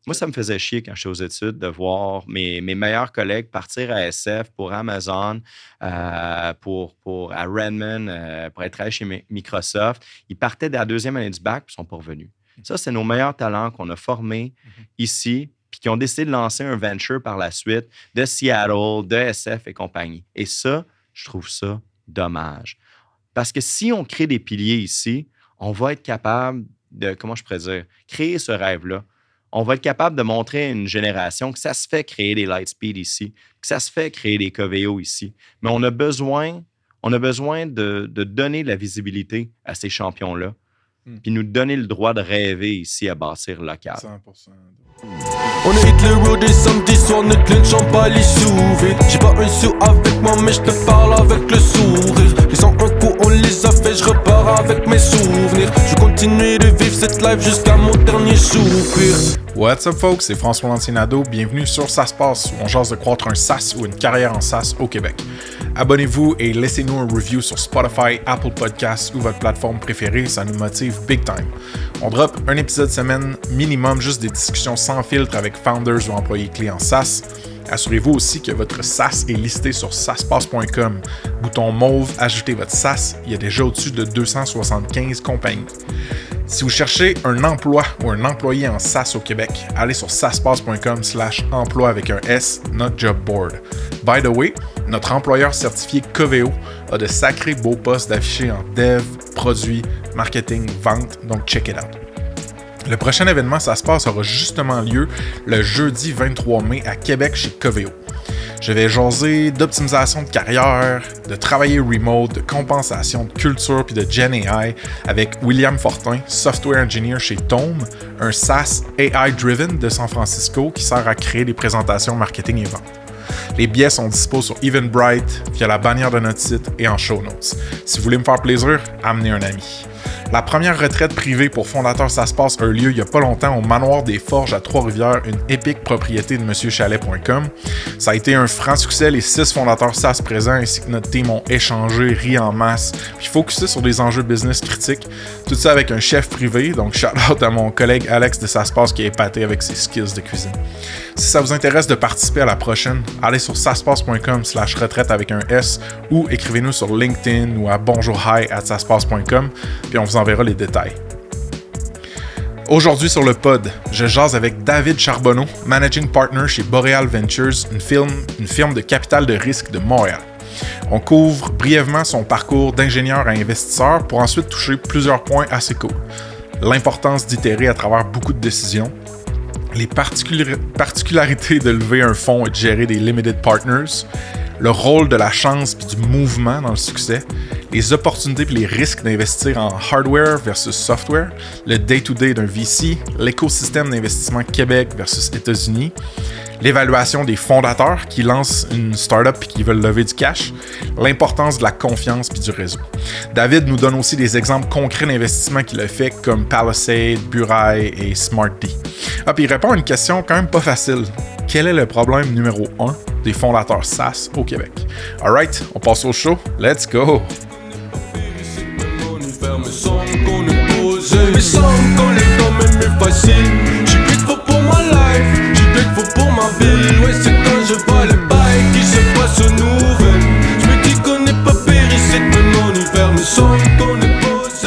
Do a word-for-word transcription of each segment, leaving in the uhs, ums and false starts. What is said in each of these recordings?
Moi, ça me faisait chier quand j'étais aux études de voir mes, mes meilleurs collègues partir à S F pour Amazon, euh, pour, pour, à Redmond, euh, pour être chez Mi- Microsoft. Ils partaient de la deuxième année du bac et ne sont pas revenus. Ça, c'est nos meilleurs talents qu'on a formés mm-hmm. ici, puis qui ont décidé de lancer un venture par la suite de Seattle, de S F et compagnie. Et ça, je trouve ça dommage. Parce que si on crée des piliers ici, on va être capable de, comment je pourrais dire, créer ce rêve-là. On va être capable de montrer à une génération que ça se fait créer des Lightspeed ici, que ça se fait créer des Coveo ici. Mais on a besoin, on a besoin de, de donner de la visibilité à ces champions-là, hmm. puis nous donner le droit de rêver ici à bâtir local. cent pour cent. On est Hitler Road des samedis soirs, ne clenchons pas les sous-vides. J'ai pas un sou avec moi, mais je te parle avec le sourire. Les en un coup, on les a fait, je repars avec mes souvenirs. Je continue de vivre cette life jusqu'à mon dernier soupir. What's up, folks? C'est François Lantinado. Bienvenue sur Ça se passe, où on jase de croître un SaaS ou une carrière en SaaS au Québec. Abonnez-vous et laissez-nous un review sur Spotify, Apple Podcasts ou votre plateforme préférée. Ça nous motive big time. On drop un épisode semaine minimum, juste des discussions sans filtre avec founders ou employés clés en SaaS. Assurez-vous aussi que votre SaaS est listé sur ça se passe point com. Bouton mauve, ajoutez votre SaaS. Il y a déjà au-dessus de deux cent soixante-quinze compagnies. Si vous cherchez un emploi ou un employé en SaaS au Québec, allez sur ça se passe point com slash emploi avec un S, notre job board. By the way, notre employeur certifié Coveo a de sacrés beaux postes d'affichés en dev, produits, marketing, vente, donc check it out. Le prochain événement, ça se passe, aura justement lieu le jeudi vingt-trois mai à Québec chez Coveo. Je vais jaser d'optimisation de carrière, de travailler remote, de compensation, de culture puis de Gen A I avec William Fortin, software engineer chez Tome, un SaaS A I-driven de San Francisco qui sert à créer des présentations marketing et vente. Les billets sont dispos sur Eventbrite, via la bannière de notre site et en show notes. Si vous voulez me faire plaisir, amenez un ami. La première retraite privée pour fondateur Ça se passe a eu lieu il n'y a pas longtemps au Manoir des Forges à Trois-Rivières, une épique propriété de monsieur chalet point com. Ça a été un franc succès, les six fondateurs SaaS présents ainsi que notre team ont échangé, ri en masse, puis focusé sur des enjeux business critiques. Tout ça avec un chef privé, donc shout-out à mon collègue Alex de Ça se passe qui est épaté avec ses skills de cuisine. Si ça vous intéresse de participer à la prochaine, allez sur ça se passe point com slash retraite avec un S ou écrivez-nous sur LinkedIn ou à bonjourhi arobase ça se passe point com puis on vous enverra les détails. Aujourd'hui sur le pod, je jase avec David Charbonneau, Managing Partner chez Boreal Ventures, une firme, une firme de capital de risque de Montréal. On couvre brièvement son parcours d'ingénieur à investisseur pour ensuite toucher plusieurs points assez cool. L'importance d'itérer à travers beaucoup de décisions, les particular- particularités de lever un fonds et de gérer des limited partners, le rôle de la chance puis du mouvement dans le succès, les opportunités puis les risques d'investir en hardware versus software, le day-to-day d'un V C, l'écosystème d'investissement Québec versus États-Unis, l'évaluation des fondateurs qui lancent une startup et qui veulent lever du cash, l'importance de la confiance puis du réseau. David nous donne aussi des exemples concrets d'investissement qu'il a fait comme Palisade, Burai et SmartD. Ah, puis il répond à une question quand même pas facile. Quel est le problème numéro un des fondateurs SaaS au Québec? Alright, on passe au show. Let's go! Pour ma vie, ouais, c'est quand je vois les bails qui se passent aux nouvelles. Je me dis qu'on n'est pas péri, c'est que mon univers me semble qu'on est posé.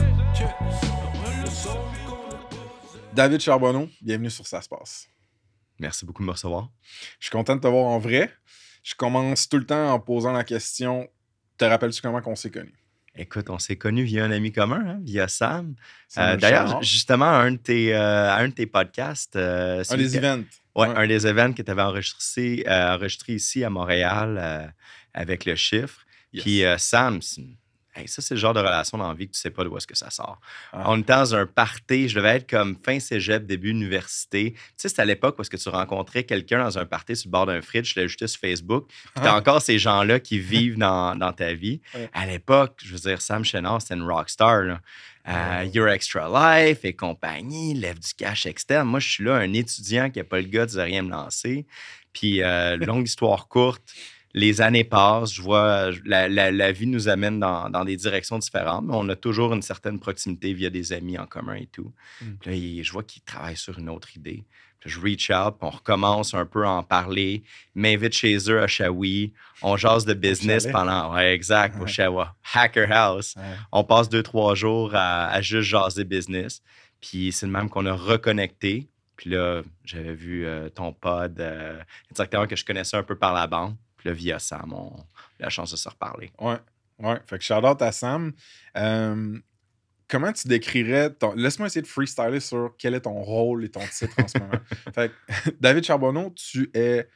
David Charbonneau, bienvenue sur Ça se passe. Merci beaucoup de me recevoir. Je suis content de te voir en vrai. Je commence tout le temps en posant la question, te rappelles-tu comment on s'est connus? Écoute, on s'est connus via un ami commun, hein, via Sam. Euh, d'ailleurs, justement, un de tes, euh, un de tes podcasts. Euh, un des que, events. Ouais, ouais, un des events que tu avais enregistré, euh, enregistré ici à Montréal euh, avec le chiffre. Yes. Puis euh, Sam, hey, ça, c'est le genre de relation dans la vie que tu sais pas d'où est-ce que ça sort. Ah. On était dans un party, je devais être comme fin cégep, début université. Tu sais, c'était à l'époque où est-ce que tu rencontrais quelqu'un dans un party sur le bord d'un fridge, tu l'as ajouté sur Facebook. Puis t'as ah. encore ces gens-là qui vivent dans, dans ta vie. Ouais. À l'époque, je veux dire, Sam Chénard, c'était une rockstar, là. Euh, Your Extra Life et compagnie, lève du cash externe. Moi, je suis là, un étudiant qui n'a pas le gars de rien me lancer. Puis, euh, longue histoire courte, les années passent, je vois, la, la, la vie nous amène dans, dans des directions différentes, mais on a toujours une certaine proximité via des amis en commun et tout. Mm. Puis là, je vois qu'il travaille sur une autre idée. Je reach out, puis on recommence un peu à en parler. Ils m'invitent chez eux à Shawi. On jase de business pendant... Ouais, exact, au Shawa. Hacker House. Ouais. On passe deux, trois jours à, à juste jaser business. Puis c'est le même qu'on a reconnecté. Puis là, j'avais vu euh, ton pod, euh, directement que je connaissais un peu par la bande. Puis là, via Sam, on a la chance de se reparler. Ouais, ouais. Fait que shout-out à Sam. Euh, comment tu décrirais ton... Laisse-moi essayer de freestyler sur quel est ton rôle et ton titre en ce moment. Fait que, David Charbonneau, tu es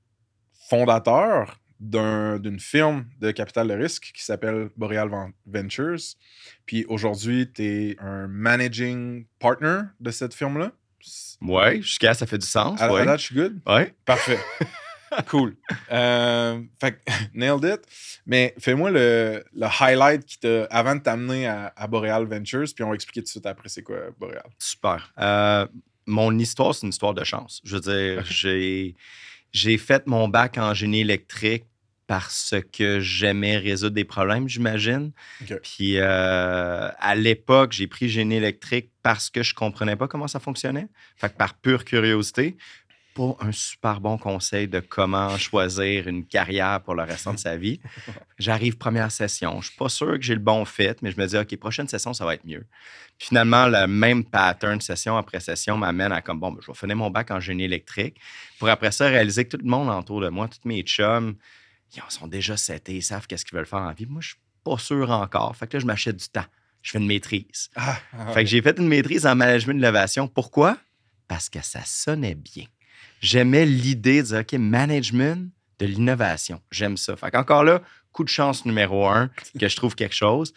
fondateur d'un, d'une firme de capital de risque qui s'appelle Boreal Ventures. Puis aujourd'hui, tu es un managing partner de cette firme-là. Oui, jusqu'à ça fait du sens. À, ouais. à date, je suis good? Oui. Parfait. Cool. Euh, fait que, nailed it. Mais fais-moi le, le highlight qui t'a, avant de t'amener à, à Boreal Ventures, puis on va expliquer tout de suite après c'est quoi Boreal. Super. Euh, mon histoire, c'est une histoire de chance. Je veux dire, j'ai, j'ai fait mon bac en génie électrique parce que j'aimais résoudre des problèmes, j'imagine. Okay. Puis euh, à l'époque, j'ai pris génie électrique parce que je comprenais pas comment ça fonctionnait. Fait que par pure curiosité, pas un super bon conseil de comment choisir une carrière pour le restant de sa vie. J'arrive première session. Je suis pas sûr que j'ai le bon fit, mais je me dis, OK, prochaine session, ça va être mieux. Puis finalement, le même pattern, session après session, m'amène à comme, bon, ben, je vais finir mon bac en génie électrique pour après ça réaliser que tout le monde autour de moi, tous mes chums, ils sont déjà setés, ils savent qu'est-ce qu'ils veulent faire en vie. Moi, je suis pas sûr encore. Fait que là, je m'achète du temps. Je fais une maîtrise. Ah, ah, fait que j'ai fait une maîtrise en management d'innovation. Pourquoi? Parce que ça sonnait bien. J'aimais l'idée de dire, OK, management de l'innovation. J'aime ça. Fait qu'encore là, coup de chance numéro un, que je trouve quelque chose.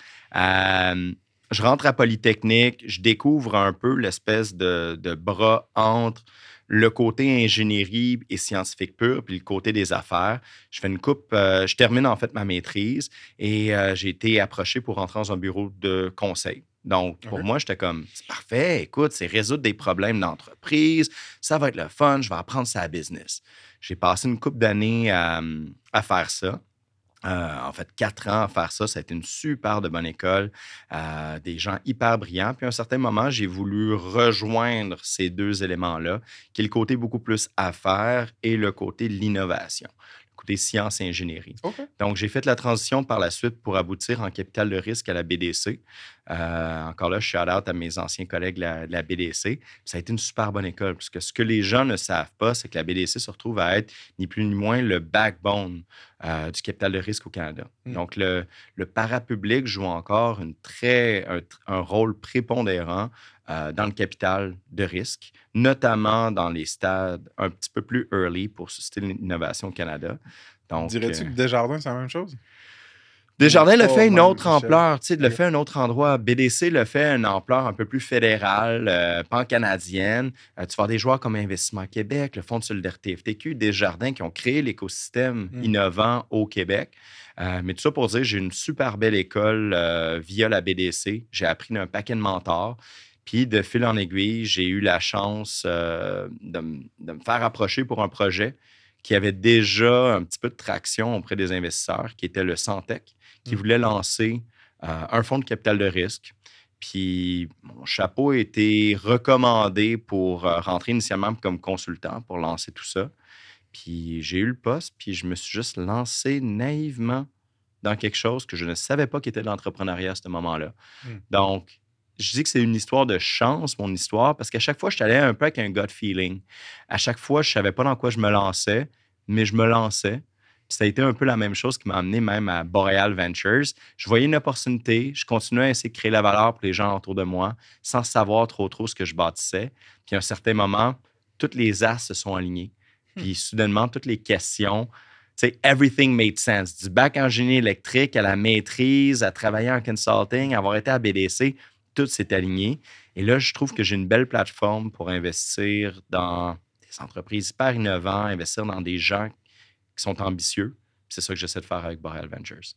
Euh, je rentre à Polytechnique, je découvre un peu l'espèce de, de bras entre le côté ingénierie et scientifique pur, puis le côté des affaires. Je fais une coupe, euh, je termine en fait ma maîtrise et euh, j'ai été approché pour rentrer dans un bureau de conseil. Donc, pour okay. moi, j'étais comme, c'est parfait, écoute, c'est résoudre des problèmes d'entreprise, ça va être le fun, je vais apprendre ça à business. J'ai passé une couple d'années à, à faire ça. Euh, en fait, quatre ans à faire ça, ça a été une super de bonne école, euh, des gens hyper brillants. Puis à un certain moment, j'ai voulu rejoindre ces deux éléments-là, qui est le côté beaucoup plus affaires et le côté de l'innovation. Côté sciences et ingénierie. Okay. Donc, j'ai fait la transition par la suite pour aboutir en capital de risque à la B D C. Euh, encore là, shout-out à mes anciens collègues de la, de la B D C. Puis ça a été une super bonne école, parce que ce que les gens ne savent pas, c'est que la B D C se retrouve à être ni plus ni moins le backbone euh, du capital de risque au Canada. Mm. Donc, le, le parapublic joue encore une très, un, un rôle prépondérant Euh, dans le capital de risque, notamment dans les stades un petit peu plus early pour susciter l'innovation au Canada. Donc, dirais-tu euh, que Desjardins, c'est la même chose? Desjardins le fait une autre ampleur, tu sais, le fait un autre endroit. B D C le fait une ampleur un peu plus fédérale, euh, pan-canadienne. Euh, tu vas avoir des joueurs comme Investissement Québec, le Fonds de solidarité F T Q, Desjardins qui ont créé l'écosystème mm. innovant au Québec. Euh, mais tout ça pour dire, j'ai une super belle école euh, via la B D C. J'ai appris un paquet de mentors. Puis, de fil en aiguille, j'ai eu la chance euh, de, m- de me faire approcher pour un projet qui avait déjà un petit peu de traction auprès des investisseurs, qui était le Santec, qui mmh. voulait lancer euh, un fonds de capital de risque. Puis, mon chapeau a été recommandé pour euh, rentrer initialement comme consultant pour lancer tout ça. Puis, j'ai eu le poste, puis je me suis juste lancé naïvement dans quelque chose que je ne savais pas qu'était de l'entrepreneuriat à ce moment-là. Mmh. Donc, je dis que c'est une histoire de chance, mon histoire, parce qu'à chaque fois, je suis allé un peu avec un gut feeling. À chaque fois, je ne savais pas dans quoi je me lançais, mais je me lançais. Puis ça a été un peu la même chose qui m'a amené même à Boreal Ventures. Je voyais une opportunité, je continuais à essayer de créer la valeur pour les gens autour de moi, sans savoir trop trop ce que je bâtissais. Puis à un certain moment, toutes les as se sont alignés. Puis hmm. soudainement, toutes les questions... Tu sais, everything made sense. Du bac en génie électrique à la maîtrise, à travailler en consulting, à avoir été à B D C... tout s'est aligné. Et là, je trouve que j'ai une belle plateforme pour investir dans des entreprises hyper innovantes, investir dans des gens qui sont ambitieux. C'est ça que j'essaie de faire avec Boreal Ventures.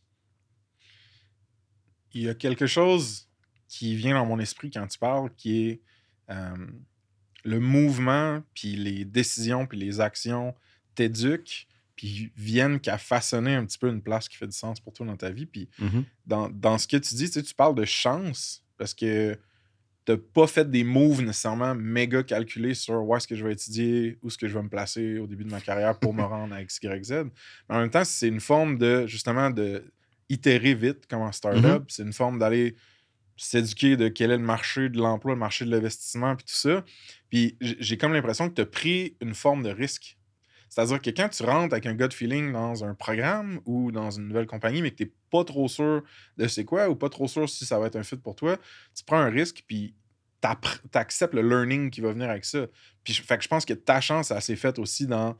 Il y a quelque chose qui vient dans mon esprit quand tu parles, qui est euh, le mouvement, puis les décisions, puis les actions t'éduquent, puis viennent qu'à façonner un petit peu une place qui fait du sens pour toi dans ta vie. Puis mm-hmm. dans, dans ce que tu dis, tu sais, tu parles de chance, parce que t'as pas fait des moves nécessairement méga calculés sur où est-ce que je vais étudier, où est-ce que je vais me placer au début de ma carrière pour me rendre à X, Y, Z. Mais en même temps, c'est une forme de, justement, de itérer vite comme en startup. Mm-hmm. C'est une forme d'aller s'éduquer de quel est le marché de l'emploi, le marché de l'investissement, puis tout ça. Puis j'ai comme l'impression que tu as pris une forme de risque. C'est-à-dire que quand tu rentres avec un gut feeling dans un programme ou dans une nouvelle compagnie, mais que tu n'es pas trop sûr de c'est quoi ou pas trop sûr si ça va être un fit pour toi, tu prends un risque puis tu acceptes le learning qui va venir avec ça. Puis fait que je pense que ta chance, elle s'est faite aussi dans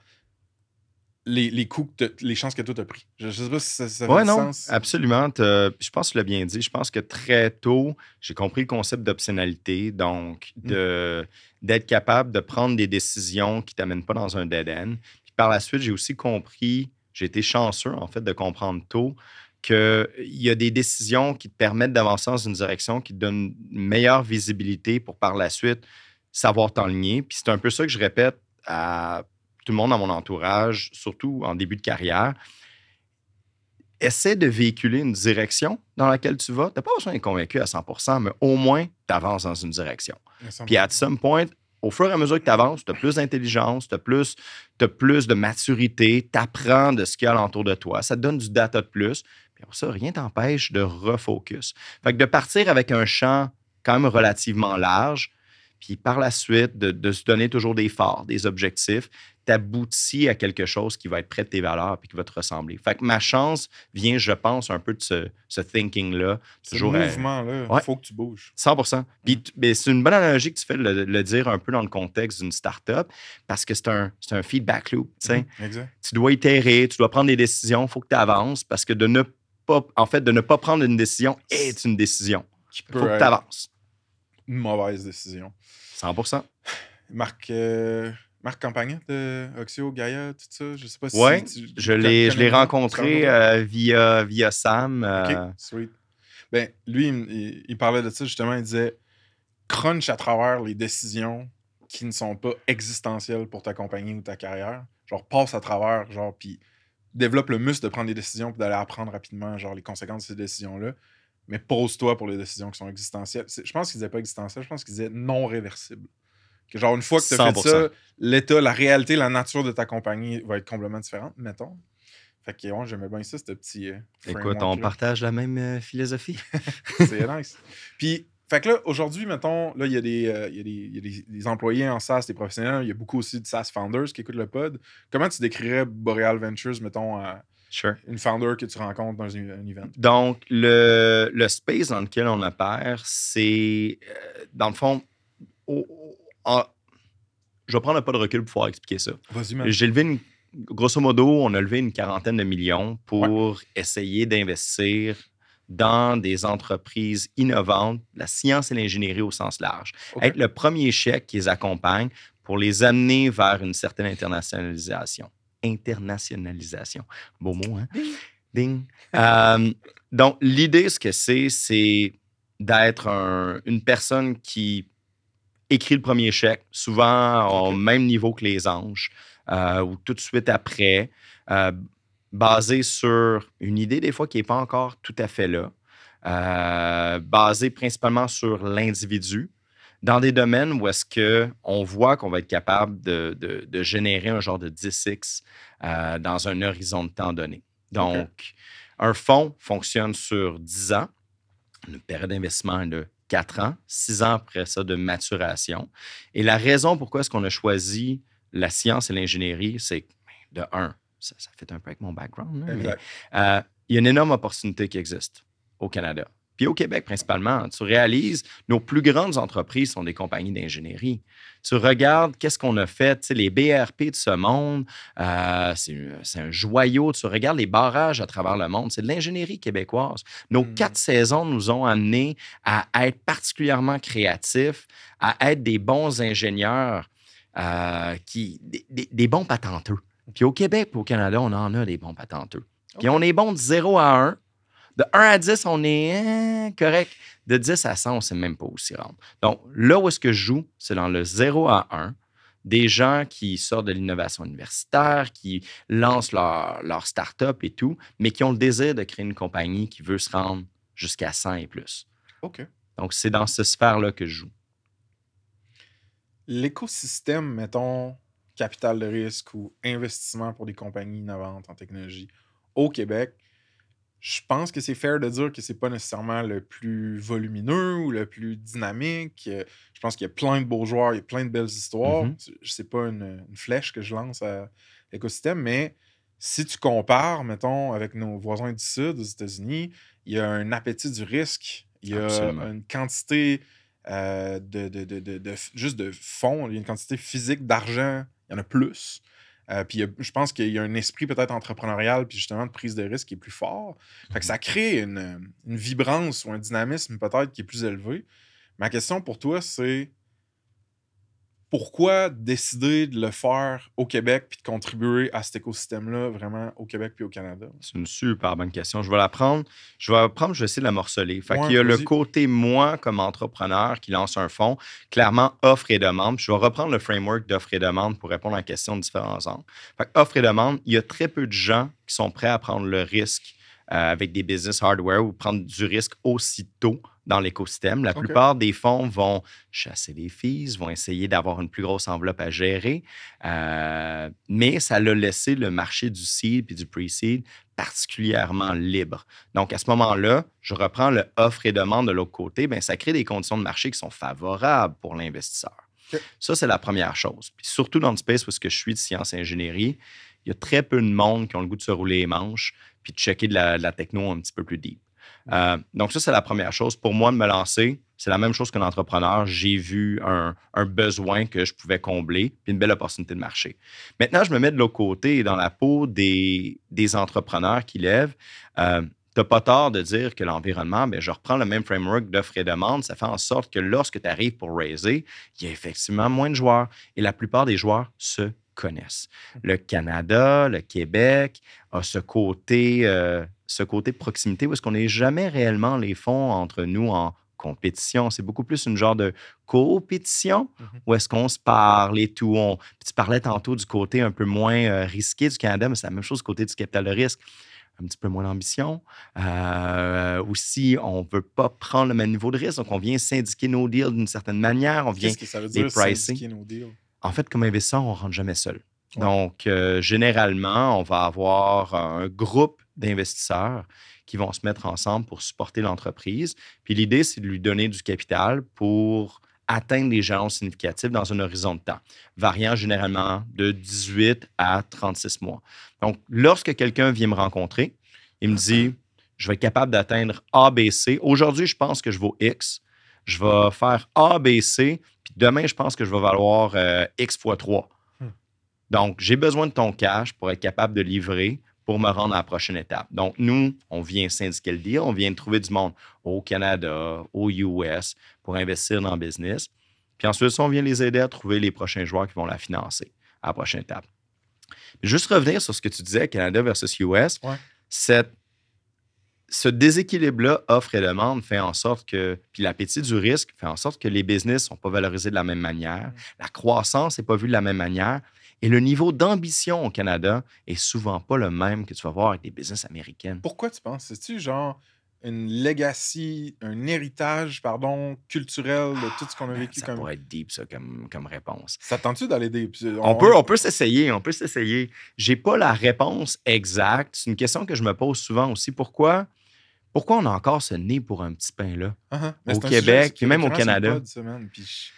les, les coups, que les chances que toi tu as pris. Je ne sais pas si ça, ça fait ouais, du non, sens. Absolument. Je pense que tu l'as bien dit. Je pense que très tôt, j'ai compris le concept d'optionnalité, donc de, mm. d'être capable de prendre des décisions qui ne t'amènent pas dans un dead end. Puis par la suite, j'ai aussi compris, j'ai été chanceux en fait de comprendre tôt qu'il y a des décisions qui te permettent d'avancer dans une direction qui te donne une meilleure visibilité pour par la suite savoir t'enligner. Puis c'est un peu ça que je répète à tout le monde dans mon entourage, surtout en début de carrière. Essaie de véhiculer une direction dans laquelle tu vas. Tu n'as pas besoin d'être convaincu à cent pour cent, mais au moins, tu avances dans une direction. Puis à some point, au fur et à mesure que tu avances, tu as plus d'intelligence, tu as plus, t'as plus de maturité, tu apprends de ce qu'il y a alentour de toi. Ça te donne du data de plus. Puis pour ça, rien t'empêche de refocus. Fait que de partir avec un champ quand même relativement large, puis par la suite, de, de se donner toujours des phares, des objectifs, t'aboutis à quelque chose qui va être près de tes valeurs et qui va te ressembler. Fait que ma chance vient, je pense, un peu de ce, ce thinking-là. Ce mouvement-là, il ouais, faut que tu bouges. cent pour cent. Puis mm. c'est une bonne analogie que tu fais de le, le dire un peu dans le contexte d'une start-up parce que c'est un, c'est un feedback loop. Mm. Exact. Tu dois itérer, tu dois prendre des décisions, il faut que tu avances parce que de ne pas, en fait, de ne pas prendre une décision est une décision. Il faut que tu avances. Une mauvaise décision. cent pour cent. Marc, euh, Marc Campagna de Oxio, Gaia, tout ça, je sais pas si... Oui, je l'ai, je l'ai rencontré euh, via, via Sam. Euh... OK, sweet. Ben, lui, il, il parlait de ça, justement, il disait « Crunch à travers les décisions qui ne sont pas existentielles pour ta compagnie ou ta carrière. Genre, passe à travers, genre, puis développe le muscle de prendre des décisions puis d'aller apprendre rapidement, genre, les conséquences de ces décisions-là. Mais pose-toi pour les décisions qui sont existentielles. C'est, je pense qu'il disait pas existentielles, je pense qu'il disait non réversibles. Que genre, une fois que tu as fait ça, l'état, la réalité, la nature de ta compagnie va être complètement différente, mettons. Fait que ouais, j'aimais bien ça, ce petit euh, Écoute, on partage la même euh, philosophie. C'est nice. Puis, fait que là, aujourd'hui, mettons, là, il y a, des, euh, y a, des, y a des, des employés en SaaS, des professionnels, il y a beaucoup aussi de SaaS founders qui écoutent le pod. Comment tu décrirais Boreal Ventures, mettons, à Sure. une founder que tu rencontres dans un, un event? Donc, le, le space dans lequel on opère, c'est, euh, dans le fond, au, en, je vais prendre un pas de recul pour pouvoir expliquer ça. Vas-y, man. J'ai levé, une, grosso modo, on a levé une quarantaine de millions pour ouais. essayer d'investir dans des entreprises innovantes, la science et l'ingénierie au sens large. Okay. Être le premier chèque qui les accompagne pour les amener vers une certaine internationalisation. Internationalisation. Beau mot, hein? Ding! Ding. euh, donc, l'idée, ce que c'est, c'est d'être un, une personne qui écrit le premier chèque, souvent okay. au même niveau que les anges, euh, ou tout de suite après, euh, basé sur une idée, des fois, qui n'est pas encore tout à fait là, euh, basé principalement sur l'individu, dans des domaines où est-ce qu'on voit qu'on va être capable de, de, de générer un genre de dix X euh, dans un horizon de temps donné. Donc, okay. un fonds fonctionne sur dix ans, une période d'investissement est de quatre ans, six ans après ça de maturation. Et la raison pourquoi est-ce qu'on a choisi la science et l'ingénierie, c'est que, de un, ça, ça fait un peu avec mon background, là, mais, euh, il y a une énorme opportunité qui existe au Canada. Puis au Québec, principalement, tu réalises, nos plus grandes entreprises sont des compagnies d'ingénierie. Tu regardes qu'est-ce qu'on a fait, tu sais, les B R P de ce monde, euh, c'est, c'est un joyau. Tu regardes les barrages à travers le monde, c'est de l'ingénierie québécoise. Nos mmh. quatre saisons nous ont amenés à être particulièrement créatifs, à être des bons ingénieurs, euh, qui, des, des, des bons patenteux. Puis au Québec et au Canada, on en a des bons patenteux. Puis okay. on est bon de zéro à un. De un à dix, on est hein, correct. De dix à cent, on ne sait même pas où s'y rendre. Donc, là où est-ce que je joue, c'est dans le zéro à un. Des gens qui sortent de l'innovation universitaire, qui lancent leur, leur start-up et tout, mais qui ont le désir de créer une compagnie qui veut se rendre jusqu'à cent et plus. OK. Donc, c'est dans cette sphère-là que je joue. L'écosystème, mettons, capital de risque ou investissement pour des compagnies innovantes en technologie au Québec, je pense que c'est fair de dire que c'est pas nécessairement le plus volumineux ou le plus dynamique. Euh, Je pense qu'il y a plein de beaux joueurs, il y a plein de belles histoires. Mhm. C'est- C'est pas une, une flèche que je lance à l'écosystème, mais si tu compares, mettons, avec nos voisins du Sud, aux États-Unis, il y a un appétit du risque, il y a Absolument. une quantité euh, de, de, de, de- de f- juste de fonds, il y a une quantité physique d'argent, il y en a plus. Euh, puis il y a- je pense qu'il y a un esprit peut-être entrepreneurial puis justement de prise de risque qui est plus fort. Fait que ça crée une, une vibrance ou un dynamisme peut-être qui est plus élevé. Ma question pour toi, c'est pourquoi décider de le faire au Québec puis de contribuer à cet écosystème-là vraiment au Québec puis au Canada? C'est une super bonne question. Je vais la prendre. Je vais la prendre, je vais essayer de la morceler. Fait Ouais, qu'il y a le vas-y. côté moi comme entrepreneur qui lance un fonds, clairement offre et demande. Puis je vais reprendre le framework d'offre et demande pour répondre à la question de différents angles. Fait que offre et demande, il y a très peu de gens qui sont prêts à prendre le risque euh, avec des business hardware ou prendre du risque aussitôt dans l'écosystème. La OK. plupart des fonds vont chasser les fees, vont essayer d'avoir une plus grosse enveloppe à gérer, euh, mais ça l'a laissé le marché du seed et du pre-seed particulièrement libre. Donc, à ce moment-là, je reprends le offre et demande de l'autre côté, bien, ça crée des conditions de marché qui sont favorables pour l'investisseur. OK. Ça, c'est la première chose. Puis surtout dans le space où je suis de sciences et ingénierie, il y a très peu de monde qui ont le goût de se rouler les manches puis de checker de la, de la techno un petit peu plus deep. Euh, donc, ça, c'est la première chose. Pour moi, de me lancer, c'est la même chose qu'un entrepreneur. J'ai vu un, un besoin que je pouvais combler, puis une belle opportunité de marché. Maintenant, je me mets de l'autre côté, dans la peau des, des entrepreneurs qui lèvent. Euh, tu n'as pas tort de dire que l'environnement, bien, je reprends le même framework d'offre et demande. Ça fait en sorte que lorsque tu arrives pour raiser, il y a effectivement moins de joueurs. Et la plupart des joueurs se connaissent. Le Canada, le Québec a ce côté, euh, ce côté proximité où est-ce qu'on n'est jamais réellement les fonds entre nous en compétition. C'est beaucoup plus une genre de coopétition Mhm. où est-ce qu'on se parle et tout. On... Puis tu parlais tantôt du côté un peu moins euh, risqué du Canada, mais c'est la même chose du côté du capital de risque. Un petit peu moins d'ambition. Euh, aussi, on ne veut pas prendre le même niveau de risque. Donc, on vient syndiquer nos deals d'une certaine manière. On vient Qu'est-ce que ça veut les dire, pricing. syndiquer nos deals? En fait, comme investisseur, on ne rentre jamais seul. Ouais. Donc, euh, généralement, on va avoir un groupe d'investisseurs qui vont se mettre ensemble pour supporter l'entreprise. Puis l'idée, c'est de lui donner du capital pour atteindre des jalons significatifs dans un horizon de temps, variant généralement de dix-huit à trente-six mois. Donc, lorsque quelqu'un vient me rencontrer, il me dit, je vais être capable d'atteindre A, B, C. Aujourd'hui, je pense que je vaux X. Je vais faire A, B, C. Puis demain, je pense que je vais valoir euh, X fois trois. Hmm. Donc, j'ai besoin de ton cash pour être capable de livrer pour me rendre à la prochaine étape. Donc, nous, on vient syndiquer le deal, on vient de trouver du monde au Canada, au U S pour investir dans le business. Puis ensuite, on vient les aider à trouver les prochains joueurs qui vont la financer à la prochaine étape. Juste revenir sur ce que tu disais, Canada versus U S, Ouais. cette ce déséquilibre-là, offre et demande, fait en sorte que, puis l'appétit du risque fait en sorte que les business ne sont pas valorisés de la même manière, la croissance n'est pas vue de la même manière, et le niveau d'ambition au Canada est souvent pas le même que tu vas voir avec des business américaines. Pourquoi tu penses? C'est-tu genre une legacy, un héritage, pardon, culturel de tout ce qu'on a Ben, vécu ça comme... pourrait être deep, ça, comme, comme réponse. Ça tente-tu d'aller des... On peut, on peut s'essayer, on peut s'essayer. J'ai pas la réponse exacte. C'est une question que je me pose souvent aussi. Pourquoi, pourquoi on a encore ce nez pour un petit pain-là? Uh-huh. Mais Au c'est un Québec, sujet qui puis même au récurrent sur le Canada. pod, ça, man, puis je-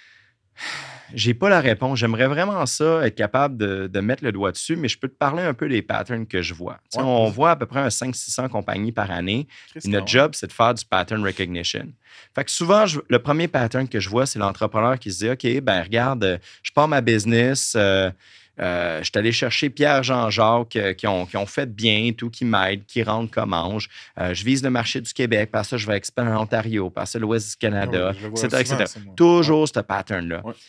J'ai pas la réponse. J'aimerais vraiment ça, être capable de, de mettre le doigt dessus, mais je peux te parler un peu des patterns que je vois. Tu sais, Ouais, on vas-y. voit à peu près un cinq cents six cents compagnies par année. Chris, Et notre quand job, c'est de faire du pattern recognition. Fait que souvent, je- le premier pattern que je vois, c'est l'entrepreneur qui se dit, OK, ben regarde, euh, je pars ma business, euh, euh, je suis allé chercher Pierre, Jean-Jacques euh, qui, ont, qui ont fait bien, tout, qui m'aident, qui rentrent comme ange. Euh, je vise le marché du Québec, par ça, je vais expandre en Ontario, par ça, l'Ouest du Canada, Ouais, je le vois et cetera, et souvent, cetera. ça, moi. Toujours ce pattern-là. Ouais.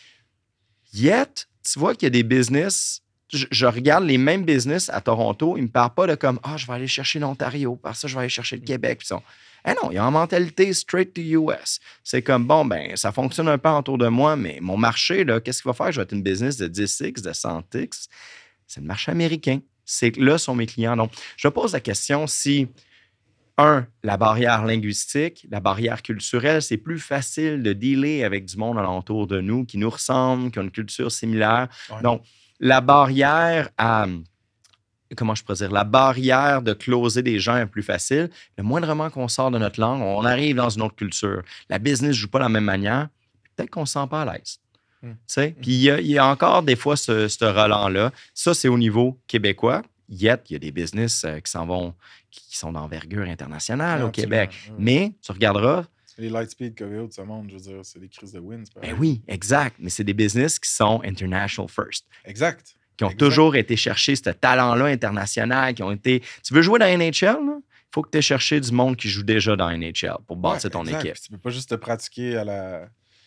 Yet, tu vois qu'il y a des business, je, je regarde les mêmes business à Toronto, ils ne me parlent pas de comme, ah, je vais aller chercher l'Ontario, par ça, je vais aller chercher le Québec. Puis ils sont, eh non, il y a une mentalité straight to U S. C'est comme, bon, ben, ça fonctionne un peu autour de moi, mais mon marché, là, qu'est-ce qu'il va faire? Je vais être une business de dix X, de cent X. C'est le marché américain. C'est que là sont mes clients. Donc, je me pose la question si, un, la barrière linguistique, la barrière culturelle. C'est plus facile de dealer avec du monde alentour de nous qui nous ressemble, qui ont une culture similaire. Ouais. Donc, la barrière à... Comment je pourrais dire? La barrière de closer des gens est plus facile. Le moindrement qu'on sort de notre langue, on arrive dans une autre culture. La business ne joue pas de la même manière. Peut-être qu'on ne se sent pas à l'aise. Mm. Tu sais? Puis il y, a- il y a encore des fois ce, ce relent-là. Ça, c'est au niveau québécois. Yet, il y a des business euh, qui s'en vont, qui qui sont d'envergure internationale Ouais, au Québec. absolument. Ouais. Mais tu regarderas, Les Lightspeed, Coveo de ce monde, je veux dire, c'est des crises de wins. c'est ben pareil. oui, exact. Mais c'est des business qui sont international first, Exact. qui ont Exact. toujours été chercher ce talent-là international, qui ont été. Tu veux jouer dans N H L, il faut que tu aies cherché du monde qui joue déjà dans N H L pour bâtir Ouais, ton exact. équipe. Puis tu peux pas juste te pratiquer à la.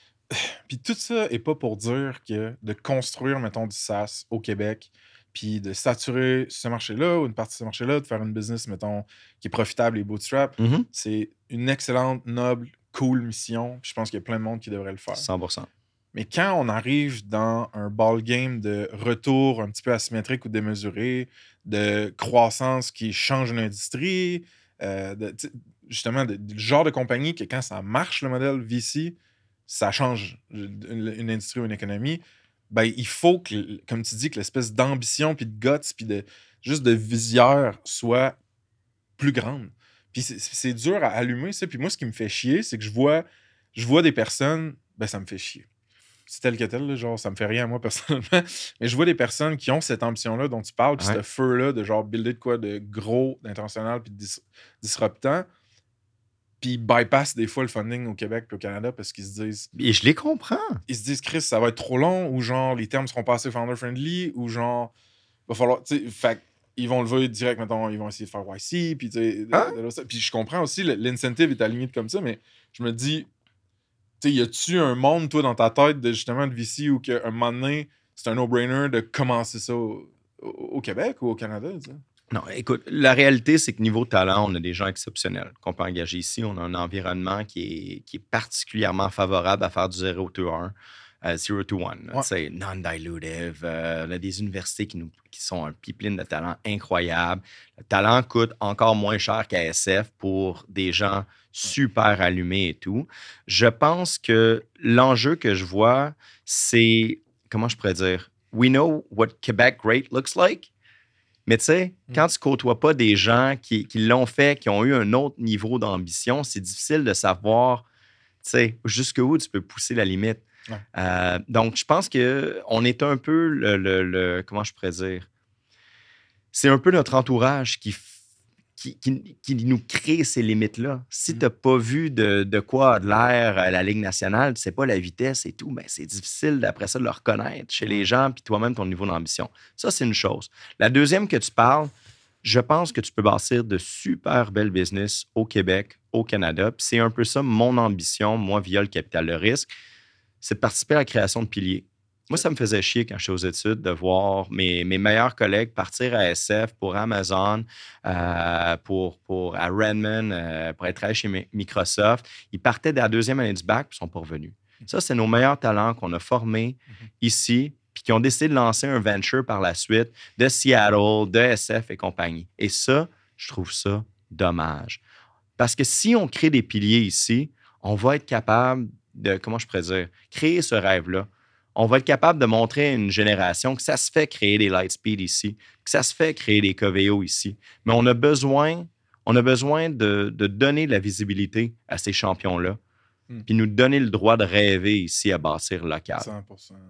Puis tout ça est pas pour dire que de construire, mettons, du SaaS au Québec, puis de saturer ce marché-là ou une partie de ce marché-là, de faire une business, mettons, qui est profitable et bootstrap, Mhm. c'est une excellente, noble, cool mission. Puis je pense qu'il y a plein de monde qui devrait le faire. cent pour cent. Mais quand on arrive dans un ball game de retour un petit peu asymétrique ou démesuré, de croissance qui change une industrie, euh, de, tu sais, justement, de- du genre de compagnie que quand ça marche, le modèle V C, ça change une, une industrie ou une économie, ben, il faut que, comme tu dis, que l'espèce d'ambition, puis de guts, puis de juste de visière soit plus grande. Puis c'est- c'est dur à allumer, ça. Puis moi, ce qui me fait chier, c'est que je vois, je vois des personnes, ben ça me fait chier. C'est tel que tel, là, genre, ça me fait rien à moi personnellement. Mais je vois des personnes qui ont cette ambition-là dont tu parles, puis Ouais. ce feu-là de genre builder de quoi de gros, d'international, puis de dis- disruptant. Puis ils bypassent des fois le funding au Québec puis au Canada parce qu'ils se disent, Et je les comprends. ils se disent, Chris, ça va être trop long, ou genre, les termes seront pas assez founder-friendly, ou genre, va falloir, tu sais, fait ils vont lever direct, mettons, ils vont essayer de faire Y C, puis tu sais, de- Hein? de là, ça. Puis je comprends aussi, le- l'incentive est aligné comme ça, mais je me dis, tu sais, y a-tu un monde, toi, dans ta tête, de justement de V C où qu'à un moment donné, c'est un no-brainer de commencer ça au, au- au Québec ou au Canada, tu sais? Non, écoute, la réalité, c'est que niveau talent, on a des gens exceptionnels qu'on peut engager ici. On a un environnement qui est, qui est particulièrement favorable à faire du zéro to un, euh, zero to one, Ouais. tu sais, non-dilutive. Euh, on a des universités qui, nous, qui sont un pipeline de talent incroyable. Le talent coûte encore moins cher qu'à S F pour des gens super allumés et tout. Je pense que l'enjeu que je vois, c'est, comment je pourrais dire, we know what Quebec great looks like. Mais tu sais, Mm. quand tu ne côtoies pas des gens qui, qui l'ont fait, qui ont eu un autre niveau d'ambition, c'est difficile de savoir, tu sais, jusqu'où tu peux pousser la limite. Ouais. Euh, donc, je pense qu'on est un peu le, le- le- comment je pourrais dire, c'est un peu notre entourage qui, f- qui, qui- qui nous crée ces limites-là. Si Mm. tu n'as pas vu de, de quoi a de l'air à la Ligue nationale, tu sais pas la vitesse et tout, ben c'est difficile après ça de le reconnaître chez les gens, puis toi-même, ton niveau d'ambition. Ça, c'est une chose. La deuxième que tu parles, je pense que tu peux bâtir de super belles business au Québec, au Canada. Puis c'est un peu ça mon ambition, moi, via le capital de risque, c'est de participer à la création de piliers. Moi, ça me faisait chier quand j'étais aux études de voir mes, mes meilleurs collègues partir à S F pour Amazon, euh, pour, pour, à Redmond, euh, pour être travailler chez Mi- Microsoft. Ils partaient de la deuxième année du bac et ne sont pas revenus. Ça, c'est nos meilleurs talents qu'on a formés ici, puis qui ont décidé de lancer un venture par la suite de Seattle, de S F et compagnie. Et ça, je trouve ça dommage. Parce que si on crée des piliers ici, on va être capable de, comment je pourrais dire, créer ce rêve-là. On va être capable de montrer à une génération que ça se fait créer des Lightspeed ici, que ça se fait créer des Coveo ici. Mais on a besoin, on a besoin de, de donner de la visibilité à ces champions-là, Mm. puis nous donner le droit de rêver ici à bâtir local. cent pour cent.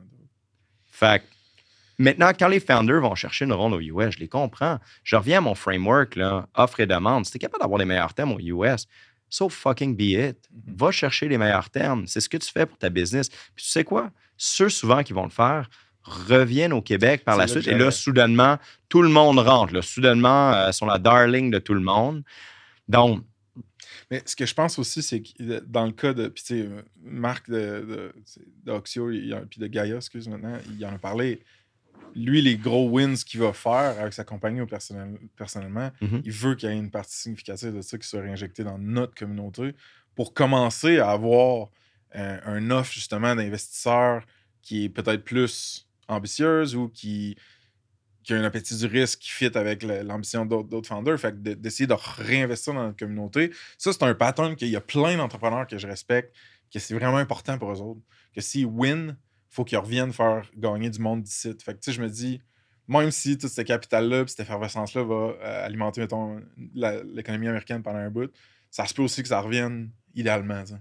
Fait que, maintenant, quand les founders vont chercher une ronde au U S, je les comprends. Je reviens à mon framework, là, offre et demande. Si tu es capable d'avoir les meilleurs termes au U S, so fucking be it. Mhm. Va chercher les meilleurs termes. C'est ce que tu fais pour ta business. Puis tu sais quoi? Ceux souvent qui vont le faire reviennent au Québec par C'est la là suite. que Et là, j'allais. soudainement, tout le monde rentre. Là. Soudainement, euh, sont la darling de tout le monde. Donc, Mais ce que je pense aussi, c'est que dans le cas de. Puis, tu sais, Marc de, de, d'Oxio puis de Gaia, excuse maintenant, il en a parlé. Lui, les gros wins qu'il va faire avec sa compagnie ou personnel, personnellement, Mhm. il veut qu'il y ait une partie significative de ça qui soit réinjectée dans notre communauté pour commencer à avoir euh, un offre justement d'investisseurs qui est peut-être plus ambitieuse ou qui, qui a un appétit du risque qui fit avec le, l'ambition d'autres, d'autres founders. Fait que de, d'essayer de réinvestir dans notre communauté, ça, c'est un pattern qu'il y a plein d'entrepreneurs que je respecte, que c'est vraiment important pour eux autres. Que s'ils win, il faut qu'ils reviennent faire gagner du monde d'ici. Fait que tu sais, je me dis, même si tout ce capital-là, cette effervescence-là va euh, alimenter, mettons, la, l'économie américaine pendant un bout, ça se peut aussi que ça revienne idéalement. T'sais.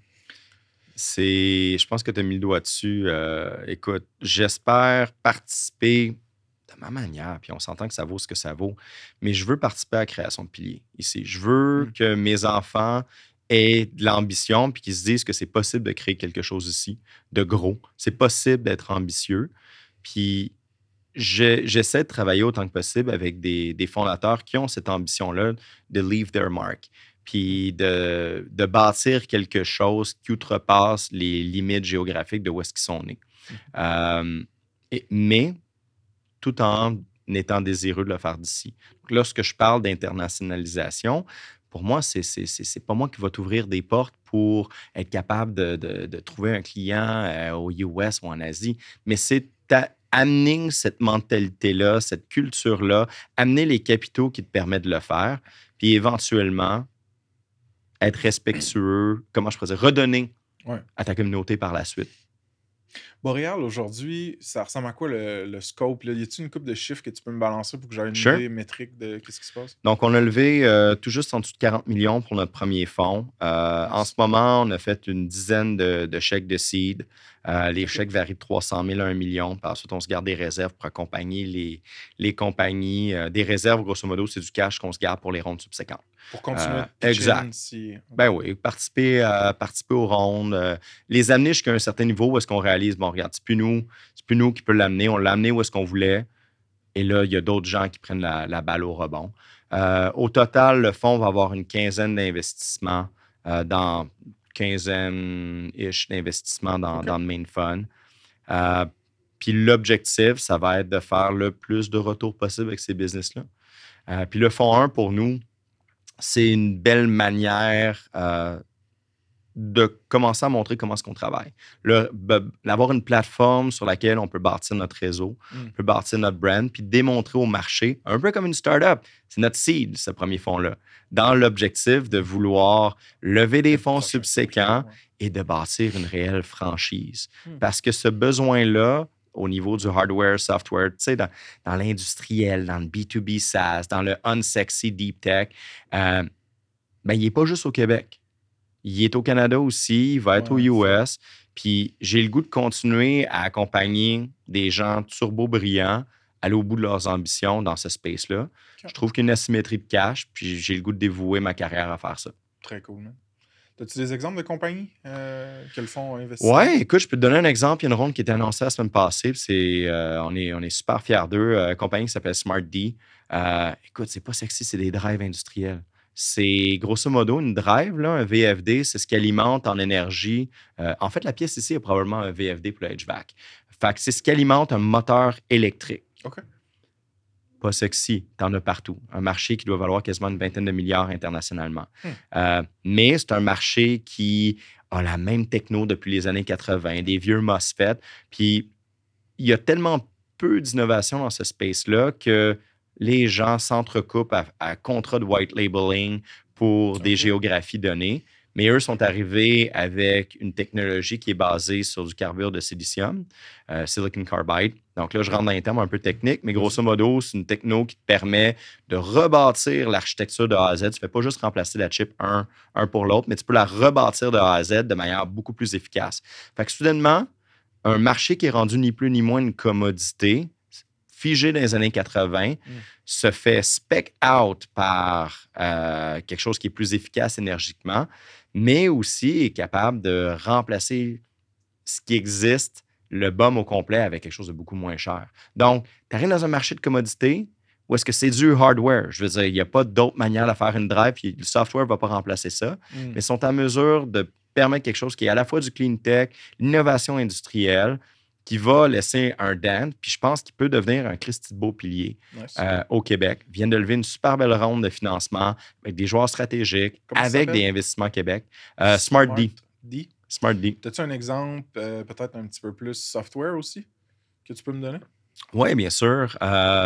C'est, je pense que tu as mis le doigt dessus. Euh, écoute, j'espère participer de ma manière, puis on s'entend que ça vaut ce que ça vaut, mais je veux participer à la création de piliers ici. Je veux mm. que mes enfants aient de l'ambition, puis qu'ils se disent que c'est possible de créer quelque chose ici, de gros. C'est possible d'être ambitieux. Puis je, j'essaie de travailler autant que possible avec des, des fondateurs qui ont cette ambition-là de leave their mark, puis de, de bâtir quelque chose qui outrepasse les limites géographiques de où est-ce qu'ils sont nés. Mm-hmm. Euh, et, mais tout en étant désireux de le faire d'ici. Donc, lorsque je parle d'internationalisation, pour moi, c'est, c'est, c'est, c'est pas moi qui va t'ouvrir des portes pour être capable de, de, de trouver un client euh, aux U S ou en Asie, mais c'est ta, amener cette mentalité-là, cette culture-là, amener les capitaux qui te permettent de le faire, puis éventuellement être respectueux, comment je pourrais dire, redonner ouais. à ta communauté par la suite. Boréal, aujourd'hui, ça ressemble à quoi le, le scope? Là? Y a-t-il une couple de chiffres que tu peux me balancer pour que j'aie une sure. idée métrique de ce qui se passe? Donc, on a levé euh, tout juste en dessous de quarante millions pour notre premier fonds. Euh, nice. En ce moment, on a fait une dizaine de, de chèques de seed. Euh, les okay. chèques varient de trois cent mille à un million. Puis ensuite, on se garde des réserves pour accompagner les, les compagnies. Euh, des réserves, grosso modo, c'est du cash qu'on se garde pour les rondes subséquentes. Pour continuer euh, à Exact. Si... Ben oui, participer, euh, participer aux rondes, euh, les amener jusqu'à un certain niveau où est-ce qu'on réalise, bon, regarde, c'est plus nous, c'est plus nous qui peut l'amener, on l'a amené où est-ce qu'on voulait. Et là, il y a d'autres gens qui prennent la, la balle au rebond. Euh, au total, le fonds va avoir une quinzaine d'investissements euh, dans quinzaine-ish d'investissements dans, okay. dans le main fund. Euh, puis l'objectif, ça va être de faire le plus de retours possible avec ces business-là. Euh, puis le fonds un, pour nous, c'est une belle manière euh, de commencer à montrer comment est-ce qu'on travaille. Le, be, d'avoir une plateforme sur laquelle on peut bâtir notre réseau, mm. on peut bâtir notre brand, puis démontrer au marché, un peu comme une start-up, c'est notre seed, ce premier fonds-là, dans l'objectif de vouloir lever des fonds subséquents et de bâtir une réelle franchise. Mm. Parce que ce besoin-là, au niveau du hardware, software, tu sais, dans, dans l'industriel, dans le B deux B SaaS, dans le unsexy deep tech, euh, ben, il n'est pas juste au Québec. Il est au Canada aussi, il va être ouais, aux U S. Puis j'ai le goût de continuer à accompagner des gens turbo-brillants, aller au bout de leurs ambitions dans ce space-là. Okay. Je trouve qu'il y a une asymétrie de cash, puis j'ai le goût de dévouer ma carrière à faire ça. Très cool, man. As-tu des exemples de compagnies euh, que le fonds a investi? Oui, écoute, je peux te donner un exemple. Il y a une ronde qui a été annoncée la semaine passée. C'est, euh, on, est, on est super fiers d'eux. Euh, une compagnie qui s'appelle SmartD. Euh, écoute, c'est pas sexy, c'est des drives industriels. C'est grosso modo une drive, là, un V F D, c'est ce qui alimente en énergie. Euh, en fait, la pièce ici est probablement un V F D pour le H V A C. Fait que c'est ce qui alimente un moteur électrique. OK. Pas sexy, t'en as partout. Un marché qui doit valoir quasiment une vingtaine de milliards internationalement. Hmm. Euh, mais c'est un marché qui a la même techno depuis les années quatre-vingt, des vieux MOSFET. Puis il y a tellement peu d'innovation dans ce space-là que les gens s'entrecoupent à, à contrat de white labeling pour okay. des géographies données. Mais eux sont arrivés avec une technologie qui est basée sur du carbure de silicium, euh, silicon carbide. Donc là, je rentre dans les termes un peu techniques, mais grosso modo, c'est une techno qui te permet de rebâtir l'architecture de A à Z. Tu ne fais pas juste remplacer la chip un, un pour l'autre, mais tu peux la rebâtir de A à Z de manière beaucoup plus efficace. Fait que soudainement, un marché qui est rendu ni plus ni moins une commodité, figé dans les années quatre-vingt, mm. se fait spec out par euh, quelque chose qui est plus efficace énergiquement, mais aussi est capable de remplacer ce qui existe, le B O M au complet, avec quelque chose de beaucoup moins cher. Donc, tu arrives dans un marché de commodité où est-ce que c'est du hardware? Je veux dire, il n'y a pas d'autre manière de faire une drive, puis le software ne va pas remplacer ça, mm. mais ils sont en mesure de permettre quelque chose qui est à la fois du clean tech, l'innovation industrielle, qui va laisser un dent, puis je pense qu'il peut devenir un Christy de beau pilier nice. euh, au Québec. Ils viennent de lever une super belle ronde de financement avec des joueurs stratégiques, comment avec des investissements Québec. Euh, SmartD. D? SmartD. As-tu un exemple, euh, peut-être un petit peu plus software aussi, que tu peux me donner? Oui, bien sûr. Euh,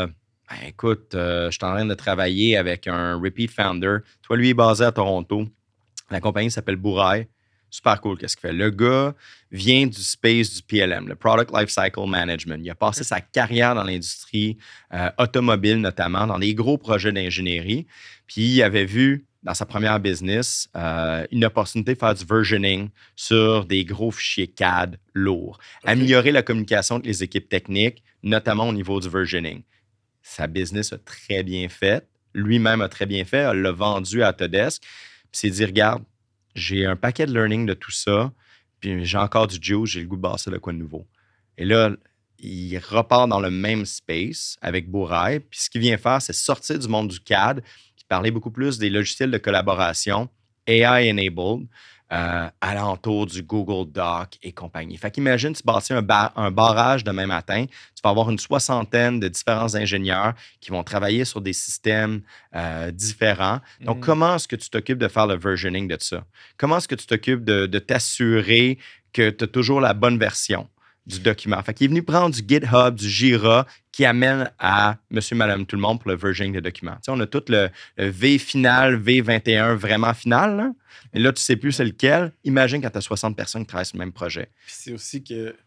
Ben, écoute, euh, je suis en train de travailler avec un repeat founder. Toi, lui est basé à Toronto. La compagnie s'appelle Bouraille. Super cool, qu'est-ce qu'il fait. Le gars vient du space du P L M, le Product Lifecycle Management. Il a passé sa carrière dans l'industrie euh, automobile, notamment, dans des gros projets d'ingénierie. Puis, il avait vu, dans sa première business, euh, une opportunité de faire du versioning sur des gros fichiers C A D lourds. Okay. Améliorer la communication avec les équipes techniques, notamment au niveau du versioning. Sa business a très bien fait. Lui-même a très bien fait. Elle l'a vendu à Autodesk. Puis, il s'est dit, regarde, j'ai un paquet de learning de tout ça, puis j'ai encore du juice, j'ai le goût de bosser de quoi de nouveau. Et là, il repart dans le même space avec Bouraille, puis ce qu'il vient faire, c'est sortir du monde du C A D, puis parler beaucoup plus des logiciels de collaboration A I-enabled, euh, alentour du Google Doc et compagnie. Fait qu'imagine, tu bâtis un, bar, un barrage demain matin, tu vas avoir une soixantaine de différents ingénieurs qui vont travailler sur des systèmes euh, différents. Donc, mm. comment est-ce que tu t'occupes de faire le versioning de ça? Comment est-ce que tu t'occupes de, de t'assurer que tu as toujours la bonne version du document? Fait qu'il est venu prendre du GitHub, du Jira, qui amène à monsieur, madame, tout le monde pour le versioning des documents. Tu sais, on a tout le, le V final, V vingt et un vraiment final, là. Mais là, tu ne sais plus c'est lequel. Imagine quand tu as soixante personnes qui travaillent sur le même projet. Puis c'est aussi que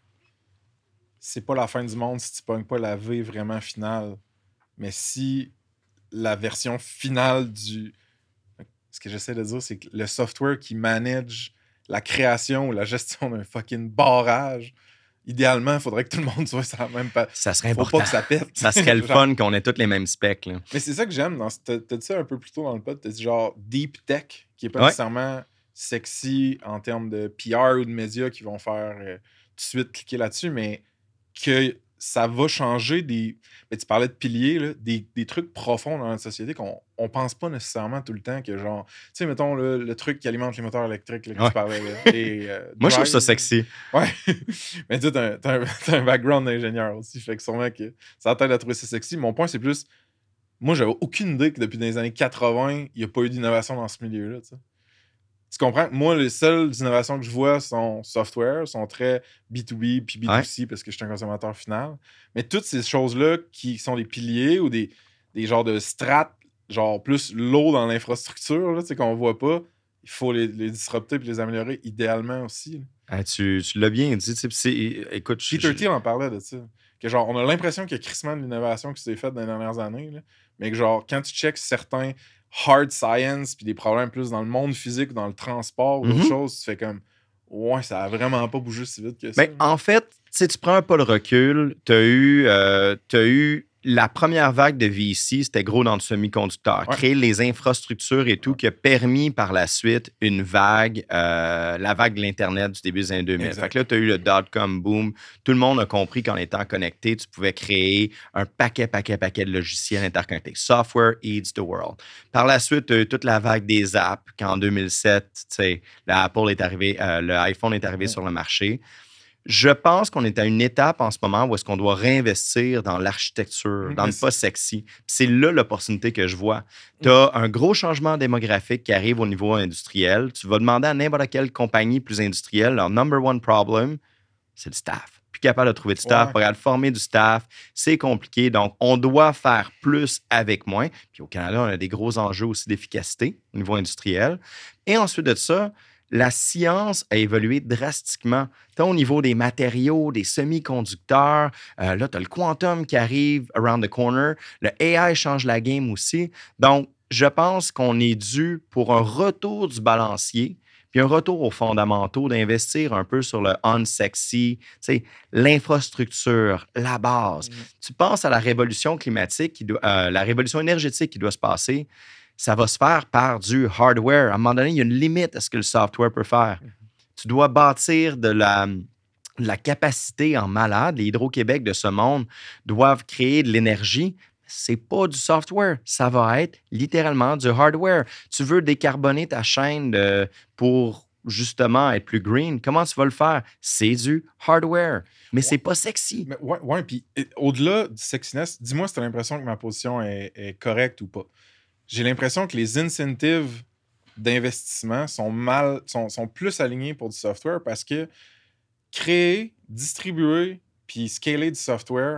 c'est pas la fin du monde si tu pognes pas la V vraiment finale. Mais si la version finale du... Ce que j'essaie de dire, c'est que le software qui manage la création ou la gestion d'un fucking barrage, idéalement, il faudrait que tout le monde soit sur la même page. Ça serait Faut important. Pas que ça pète. Ça serait le fun qu'on ait tous les mêmes specs. Là. Mais c'est ça que j'aime. Dans... T'as, t'as dit ça un peu plus tôt dans le pod. T'as dit genre deep tech, qui n'est pas ouais. nécessairement sexy en termes de P R ou de médias qui vont faire euh, tout de suite cliquer là-dessus, mais que ça va changer des... Ben, tu parlais de piliers, là, des, des trucs profonds dans notre société qu'on on pense pas nécessairement tout le temps que genre... Tu sais, mettons, là, le truc qui alimente les moteurs électriques là, que ouais. tu parlais. Là, et, euh, Moi, drive, je trouve ça sexy. Ouais. Mais tu sais, t'as, t'as, t'as un background d'ingénieur aussi, fait que sûrement que ça t'aide à trouver ça sexy. Mon point, c'est plus... Moi, j'avais aucune idée que depuis les années quatre-vingts, il n'y a pas eu d'innovation dans ce milieu-là, tu sais. Tu comprends? Moi, les seules innovations que je vois sont software, sont très B deux B puis B deux C ouais. parce que je suis un consommateur final. Mais toutes ces choses-là qui sont des piliers ou des, des genres de strates, genre plus low dans l'infrastructure, là, qu'on voit pas, il faut les, les disrupter et les améliorer idéalement aussi. Ah, tu, tu l'as bien dit. C'est, écoute, Peter Thiel en parlait de ça. Que genre, on a l'impression qu'il y a crissement de l'innovation qui s'est faite dans les dernières années, là, mais que genre, quand tu checks certains hard science puis des problèmes plus dans le monde physique, dans le transport ou mm-hmm. d'autres choses, tu fais comme ouais, ça a vraiment pas bougé si vite que ça. Mais en fait, si tu prends un pas de recul, tu as eu, euh, t'as eu la première vague de V C, c'était gros dans le semi-conducteur. Ouais. Créer les infrastructures et tout, ouais. qui a permis par la suite une vague, euh, la vague de l'Internet du début des années deux mille. Exact. Fait que là, tu as eu le dot-com boom. Tout le monde a compris qu'en étant connecté, tu pouvais créer un paquet, paquet, paquet de logiciels interconnectés. Software eats the world. Par la suite, tu as eu toute la vague des apps, quand en deux mille sept, tu sais, l'Apple est arrivé, euh, le iPhone est arrivé ouais. sur le marché. Je pense qu'on est à une étape en ce moment où est-ce qu'on doit réinvestir dans l'architecture, dans le pas sexy. Puis c'est là l'opportunité que je vois. Tu as un gros changement démographique qui arrive au niveau industriel. Tu vas demander à n'importe quelle compagnie plus industrielle, leur number one problem, c'est le staff. Plus capable de trouver du staff, ouais. pas capable de former du staff, c'est compliqué. Donc, on doit faire plus avec moins. Puis au Canada, on a des gros enjeux aussi d'efficacité au niveau industriel. Et ensuite de ça, la science a évolué drastiquement, tant au niveau des matériaux, des semi-conducteurs. Euh, là, tu as le quantum qui arrive around the corner. Le A I change la game aussi. Donc, je pense qu'on est dû pour un retour du balancier, puis un retour aux fondamentaux, d'investir un peu sur le unsexy, tu sais, l'infrastructure, la base. Mmh. Tu penses à la révolution climatique, qui doit, euh, la révolution énergétique qui doit se passer. Ça va se faire par du hardware. À un moment donné, il y a une limite à ce que le software peut faire. Mm-hmm. Tu dois bâtir de la, de la capacité en malade. Les Hydro-Québec de ce monde doivent créer de l'énergie. C'est pas du software. Ça va être littéralement du hardware. Tu veux décarboner ta chaîne de, pour justement être plus green. Comment tu vas le faire? C'est du hardware. Mais ouais. c'est pas sexy. Mais ouais, ouais. Puis au-delà du sexiness, dis-moi si tu as l'impression que ma position est, est correcte ou pas. J'ai l'impression que les incentives d'investissement sont mal, sont, sont plus alignés pour du software parce que créer, distribuer puis scaler du software,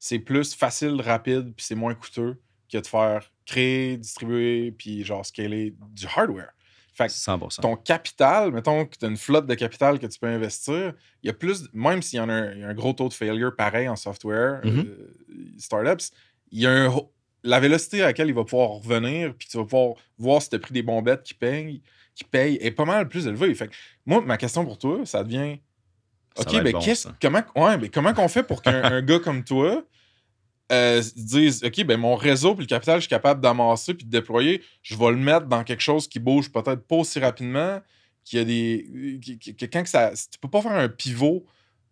c'est plus facile, rapide, puis c'est moins coûteux que de faire créer, distribuer, puis genre scaler du hardware. Fait que cent pour cent. ton capital, mettons que tu as une flotte de capital que tu peux investir, il y a plus, même s'il y en a un, il y a un gros taux de failure pareil en software, Mm-hmm. euh, startups, il y a un, la vélocité à laquelle il va pouvoir revenir, puis tu vas pouvoir voir si tu as pris des bombettes qui payent, qui payent, est pas mal plus élevée. Fait que moi, ma question pour toi, ça devient Ça OK, va être ben bon, qu'est-ce, ça. comment, ouais, ben comment qu'on fait pour qu'un un gars comme toi euh, se dise OK, ben mon réseau puis le capital, je suis capable d'amasser puis de déployer, je vais le mettre dans quelque chose qui bouge peut-être pas aussi rapidement, qu'il y a des. qui- qui- que quand que ça. Tu peux pas faire un pivot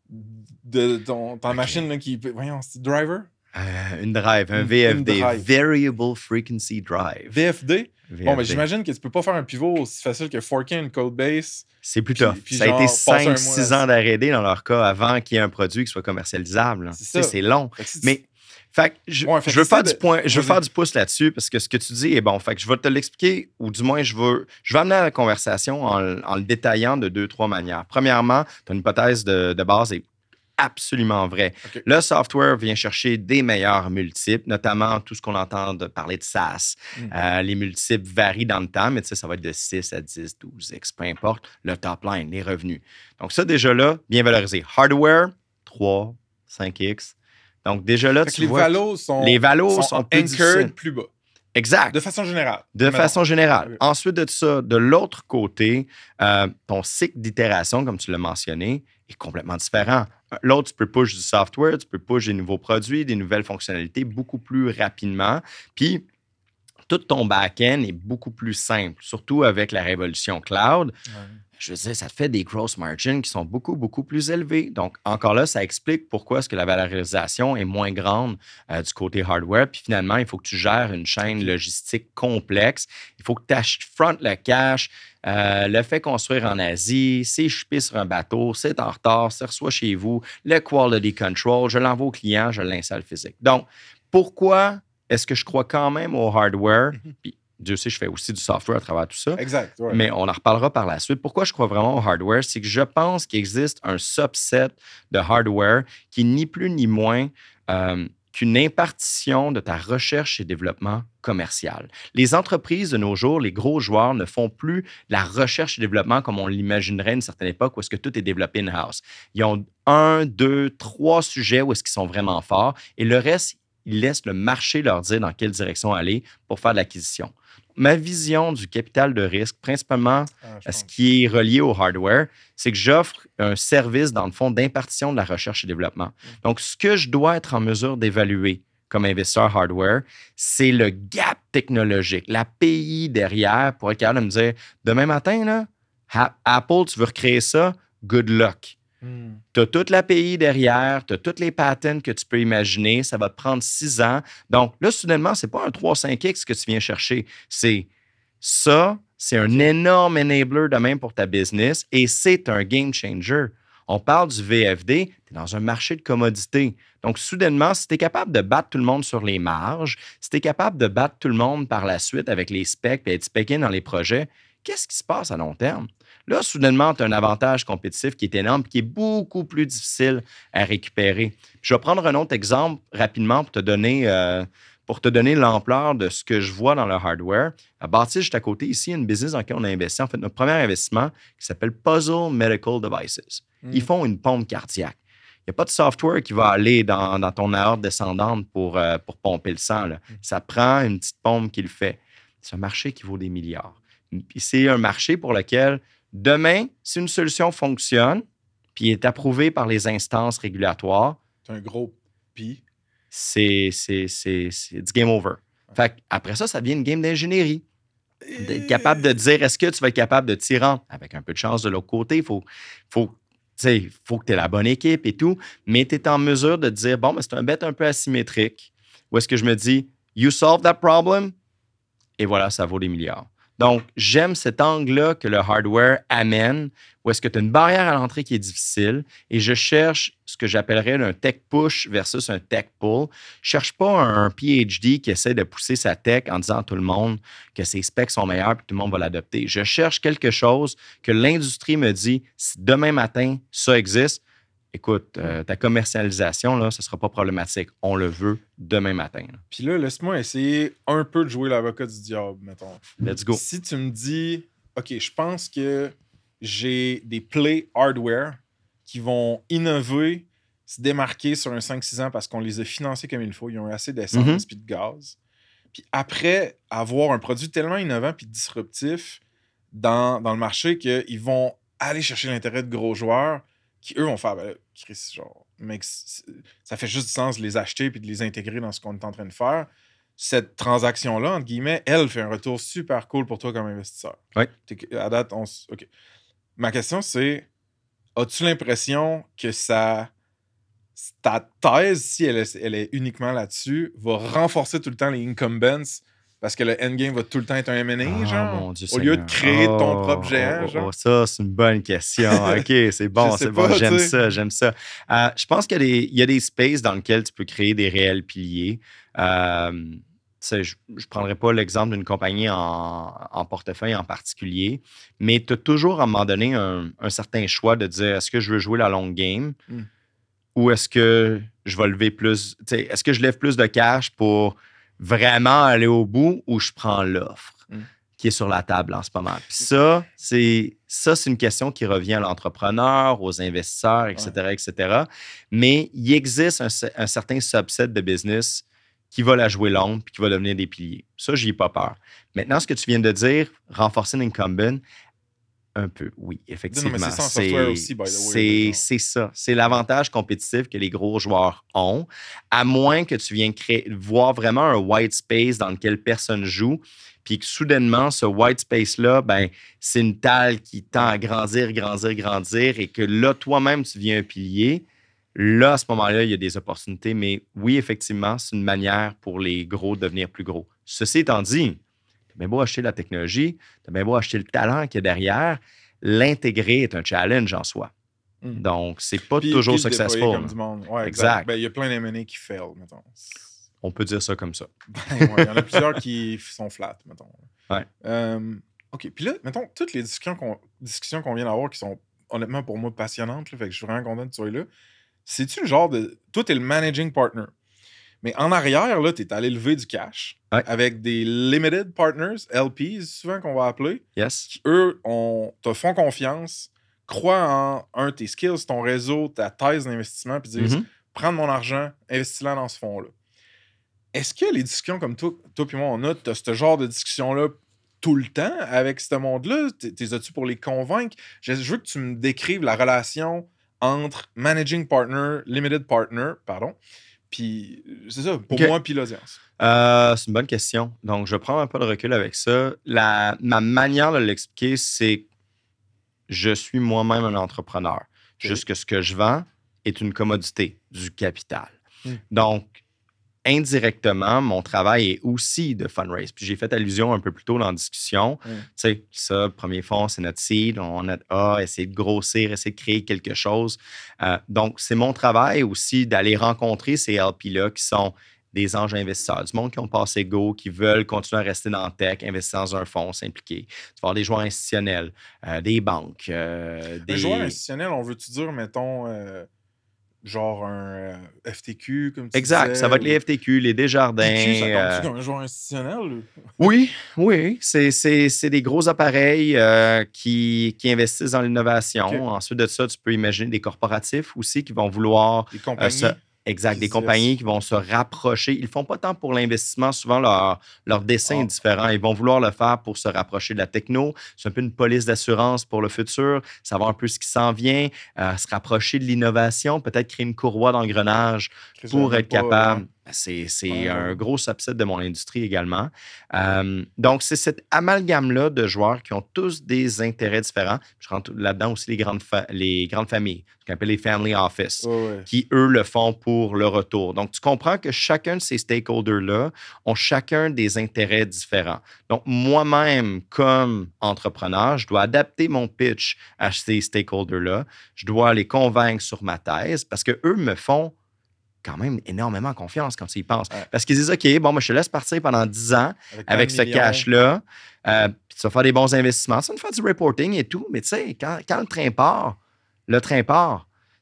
de ton, ta Ok. machine là, qui. Voyons, c'est driver? Euh, une drive, un Une- V F D, une drive. Variable Frequency Drive. V F D? Bon, V F ben D. j'imagine que tu peux pas faire un pivot aussi facile que forker une code base. C'est plus Puis- tough. puis ça a genre, été passer un mois cinq six là-dessus. ans d'R et D dans leur cas avant qu'il y ait un produit qui soit commercialisable. là. C'est Tu sais, ça. C'est long. Fait que si tu- Mais fait que je, Ouais, fait je que veux faire essaie du de- point, je veux Vas-y. faire du pouce là-dessus parce que ce que tu dis est bon. Fait que je vais te l'expliquer ou du moins je veux, je vais amener la conversation en, en le détaillant de deux, trois manières. Premièrement, tu as une hypothèse de, de base est absolument vraie. Ok. Le software vient chercher des meilleurs multiples, notamment tout ce qu'on entend de parler de SaaS. Mm. Euh, les multiples varient dans le temps, mais tu sais, ça va être de six à dix, douze X, peu importe, le top line, les revenus. Donc ça, déjà là, bien valorisé. Hardware, trois, cinq X. Donc déjà là, Fait que tu les vois... valos sont, les valos sont plus anchored difficiles. plus bas. Exact. De façon générale. De Mettons. façon générale. Ok. Ensuite de ça, de l'autre côté, euh, ton cycle d'itération, comme tu l'as mentionné, est complètement différent. L'autre, tu peux push du software, tu peux push des nouveaux produits, des nouvelles fonctionnalités beaucoup plus rapidement. Puis, tout ton back-end est beaucoup plus simple, surtout avec la révolution cloud. Ouais. Je veux dire, ça te fait des gross margins qui sont beaucoup, beaucoup plus élevés. Donc, encore là, ça explique pourquoi est-ce que la valorisation est moins grande euh, du côté hardware. Puis finalement, il faut que tu gères une chaîne logistique complexe. Il faut que tu achètes front le cash, euh, le fait construire en Asie, c'est shippé sur un bateau, c'est en retard, c'est reçoit chez vous, le quality control, je l'envoie au client, je l'installe physique. Donc, pourquoi est-ce que je crois quand même au hardware? Puis, Dieu sait, je fais aussi du software à travers tout ça. Exact. Ouais. Mais on en reparlera par la suite. Pourquoi je crois vraiment au hardware? C'est que je pense qu'il existe un subset de hardware qui est ni plus ni moins euh, qu'une impartition de ta recherche et développement commercial. Les entreprises de nos jours, les gros joueurs, ne font plus de la recherche et développement comme on l'imaginerait à une certaine époque où est-ce que tout est développé in-house. Ils ont un, deux, trois sujets où est-ce qu'ils sont vraiment forts et le reste, ils laissent le marché leur dire dans quelle direction aller pour faire de l'acquisition. Ma vision du capital de risque, principalement Ah, je à pense. ce qui est relié au hardware, c'est que j'offre un service, dans le fond, d'impartition de la recherche et développement. Donc, ce que je dois être en mesure d'évaluer comme investisseur hardware, c'est le gap technologique, l'A P I derrière pour être capable de me dire, demain matin, là, Ha- Apple, tu veux recréer ça, good luck. Hmm. Tu as toute l'A P I derrière, tu as toutes les patents que tu peux imaginer, ça va te prendre six ans. Donc là, soudainement, ce n'est pas un trois cinq X que tu viens chercher. C'est ça, c'est un énorme enabler de même pour ta business et c'est un game changer. On parle du V F D, tu es dans un marché de commodité. Donc, soudainement, si tu es capable de battre tout le monde sur les marges, si tu es capable de battre tout le monde par la suite avec les specs et être spec in dans les projets, qu'est-ce qui se passe à long terme? Là, soudainement, tu as un avantage compétitif qui est énorme et qui est beaucoup plus difficile à récupérer. Je vais prendre un autre exemple rapidement pour te donner, euh, pour te donner l'ampleur de ce que je vois dans le hardware. À Bâtisse, juste à côté, ici, il y a une business dans laquelle on a investi. En fait, notre premier investissement qui s'appelle Puzzle Medical Devices. Mm. Ils font une pompe cardiaque. Il n'y a pas de software qui va aller dans, dans ton aorte descendante pour, euh, pour pomper le sang. Là. Ça prend une petite pompe qui le fait. C'est un marché qui vaut des milliards. Puis c'est un marché pour lequel, demain, si une solution fonctionne puis est approuvée par les instances régulatoires, C'est un gros pi. c'est, c'est, c'est, c'est du game over. Fait après ça, ça devient une game d'ingénierie. D'être capable de dire, est-ce que tu vas être capable de tirer en- avec un peu de chance de l'autre côté, il faut, faut, faut que tu aies la bonne équipe et tout, mais tu es en mesure de dire, bon, ben, c'est un bet un peu asymétrique. Ou est-ce que je me dis, you solve that problem, et voilà, ça vaut des milliards. Donc, j'aime cet angle-là que le hardware amène, où est-ce que tu as une barrière à l'entrée qui est difficile, et je cherche ce que j'appellerais un tech push versus un tech pull. Je ne cherche pas un P H D qui essaie de pousser sa tech en disant à tout le monde que ses specs sont meilleurs et que tout le monde va l'adopter. Je cherche quelque chose que l'industrie me dit, si demain matin, ça existe, écoute, euh, ta commercialisation, là, ce ne sera pas problématique. On le veut demain matin. Là. Puis là, laisse-moi essayer un peu de jouer l'avocat du diable, mettons. Let's go. Si tu me dis, OK, je pense que j'ai des plays hardware qui vont innover, se démarquer sur un cinq six ans parce qu'on les a financés comme il faut. Ils ont eu assez d'essence Mm-hmm. puis de gaz. Puis après, avoir un produit tellement innovant puis disruptif dans, dans le marché qu'ils vont aller chercher l'intérêt de gros joueurs qui, eux, vont faire, ben là, Chris, genre, mec, ça fait juste du sens de les acheter puis de les intégrer dans ce qu'on est en train de faire. Cette transaction-là, entre guillemets, elle fait un retour super cool pour toi comme investisseur. Oui. À date, on s- OK. Ma question, c'est, as-tu l'impression que ça... ta thèse, si elle est, elle est uniquement là-dessus, va renforcer tout le temps les incumbents parce que le endgame va tout le temps être un M and A, Ah, genre, mon Dieu au lieu Seigneur. de créer Oh, ton propre géant, oh, oh, genre? oh, ça, c'est une bonne question. OK, c'est bon, Je sais c'est bon. pas, J'aime tu sais. ça, j'aime ça. Euh, je pense qu'il y a, des, il y a des spaces dans lesquels tu peux créer des réels piliers. Euh, tu sais, je ne prendrai pas l'exemple d'une compagnie en, en portefeuille en particulier, mais tu as toujours à un moment donné un, un certain choix de dire est-ce que je veux jouer la longue game Mm. ou est-ce que je vais lever plus, tu sais, est-ce que je lève plus de cash pour vraiment aller au bout ou je prends l'offre Mm. qui est sur la table en ce moment. Puis ça, c'est ça, c'est une question qui revient à l'entrepreneur, aux investisseurs, et cetera, ouais. et cetera. Mais il existe un, un certain subset de business qui va la jouer longue puis qui va devenir des piliers. Ça, j'y ai pas peur. Maintenant, ce que tu viens de dire, renforcer l'incumbent, un peu, oui, effectivement. Non, mais c'est ça en software aussi, by the way. C'est, c'est ça. C'est l'avantage compétitif que les gros joueurs ont, à moins que tu viennes créer, voir vraiment un white space dans lequel personne joue, puis que soudainement, ce white space-là, ben, c'est une talle qui tend à grandir, grandir, grandir, et que là, toi-même, tu viens un pilier. Là, à ce moment-là, il y a des opportunités, mais oui, effectivement, c'est une manière pour les gros de devenir plus gros. Ceci étant dit, tu as bien beau acheter la technologie, tu as bien beau acheter le talent qu'il y a derrière, l'intégrer est un challenge en soi. Mm. Donc, c'est pas puis, toujours puis successful. Comme du monde. Ouais, exact. Ben, il y a plein d'M and A qui fail, mettons. On peut dire ça comme ça. Ben, ouais, il y en a plusieurs qui sont flat, mettons. Ouais. Euh, OK, puis là, mettons, toutes les discussions qu'on, discussions qu'on vient d'avoir qui sont honnêtement pour moi passionnantes, là, fait que je suis vraiment content que tu sois là. C'est-tu le genre de... Toi, t'es le managing partner. Mais en arrière, là, t'es allé lever du cash ouais. avec des limited partners, L Ps, souvent qu'on va appeler, yes. qui, eux, ont, te font confiance, croient en, un, tes skills, ton réseau, ta thèse d'investissement, puis disent, mm-hmm. prends mon argent, investis-le dans ce fonds-là. Est-ce que les discussions comme toi, toi et moi, on a, t'as ce genre de discussion-là tout le temps avec ce monde-là? T'es as-tu pour les convaincre? Je, je veux que tu me décrives la relation entre managing partner, limited partner, pardon, puis c'est ça, pour okay. moi, puis l'audience. Euh, c'est une bonne question. Donc, je prends un peu de recul avec ça. La, ma manière de l'expliquer, c'est que je suis moi-même un entrepreneur. Okay. Juste que ce que je vends est une commodité, du capital. Hmm. Donc, indirectement, mon travail est aussi de fundraise. Puis j'ai fait allusion un peu plus tôt dans la discussion. Mm. Tu sais, ça, le premier fonds, c'est notre seed. On a ah, essayer de grossir, essayer de créer quelque chose. Euh, donc, c'est mon travail aussi d'aller rencontrer ces L P-là qui sont des anges investisseurs, du monde qui ont passé go, qui veulent continuer à rester dans la tech, investir dans un fonds, s'impliquer. Tu vas avoir des joueurs institutionnels, euh, des banques. Euh, des... Un joueur institutionnel, on veut-tu dire, mettons... Euh... genre un euh, F T Q, comme tu exact, disais, ça va être ou... les F T Q, les Desjardins. I Q, ça compte-tu euh... comme un joueur institutionnel? Oui, oui. C'est, c'est, c'est des gros appareils euh, qui, qui investissent dans l'innovation. Okay. Ensuite de ça, tu peux imaginer des corporatifs aussi qui vont vouloir... Des compagnies. Euh, se... Exact, des compagnies qui vont se rapprocher. Ils ne font pas tant pour l'investissement. Souvent, leur, leur dessin oh. est différent. Ils vont vouloir le faire pour se rapprocher de la techno. C'est un peu une police d'assurance pour le futur, savoir un peu ce qui s'en vient, euh, se rapprocher de l'innovation, peut-être créer une courroie d'engrenage pour être pas, capable... Ouais. C'est, c'est ouais, un ouais. gros subset de mon industrie également. Euh, donc, c'est cet amalgame-là de joueurs qui ont tous des intérêts différents. Je rentre là-dedans aussi les grandes, fa- les grandes familles, ce qu'on appelle les family office, ouais, ouais. qui, eux, le font pour le retour. Donc, tu comprends que chacun de ces stakeholders-là ont chacun des intérêts différents. Donc, moi-même, comme entrepreneur, je dois adapter mon pitch à ces stakeholders-là. Je dois les convaincre sur ma thèse parce qu'eux me font quand même énormément confiance quand tu y penses. Ouais. Parce qu'ils disent, OK, bon, moi, je te laisse partir pendant dix ans avec, avec ce millions. cash-là, euh, puis tu vas faire des bons investissements, ça va faire du reporting et tout, mais tu sais, quand, quand le train part, le train part,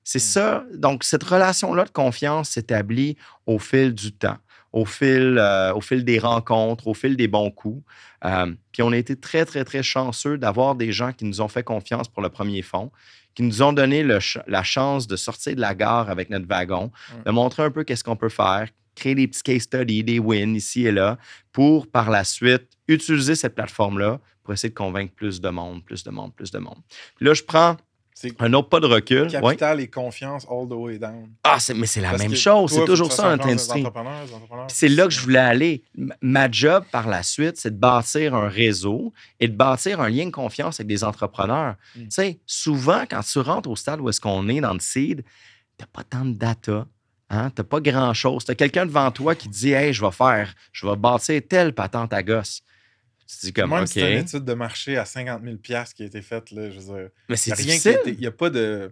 C'est mmh. ça. Donc, cette relation-là de confiance s'établit au fil du temps, au fil, euh, au fil des rencontres, au fil des bons coups. Euh, puis on a été très, très, très chanceux d'avoir des gens qui nous ont fait confiance pour le premier fonds, qui nous ont donné le ch- la chance de sortir de la gare avec notre wagon, mmh. de montrer un peu qu'est-ce qu'on peut faire, créer des petits case studies, des wins ici et là, pour par la suite utiliser cette plateforme-là pour essayer de convaincre plus de monde, plus de monde, plus de monde. Puis là, je prends c'est un autre pas de recul. Capital ouais. et confiance all the way down. Ah, c'est, mais c'est la Parce même chose. Toi, c'est toujours ça, notre industrie. C'est là que je voulais aller. Ma job, par la suite, c'est de bâtir un réseau et de bâtir un lien de confiance avec des entrepreneurs. Mm. Tu sais, souvent, quand tu rentres au stade où est-ce qu'on est dans le seed, tu n'as pas tant de data. Hein? Tu n'as pas grand-chose. Tu as quelqu'un devant toi qui dit « Hey, je vais faire, je vais bâtir telle patente à gosse. » Tu te dis comme, Même OK. si c'est une étude de marché à cinquante mille dollars qui a été faite, là, je veux dire, mais c'est difficile. Il n'y a pas de,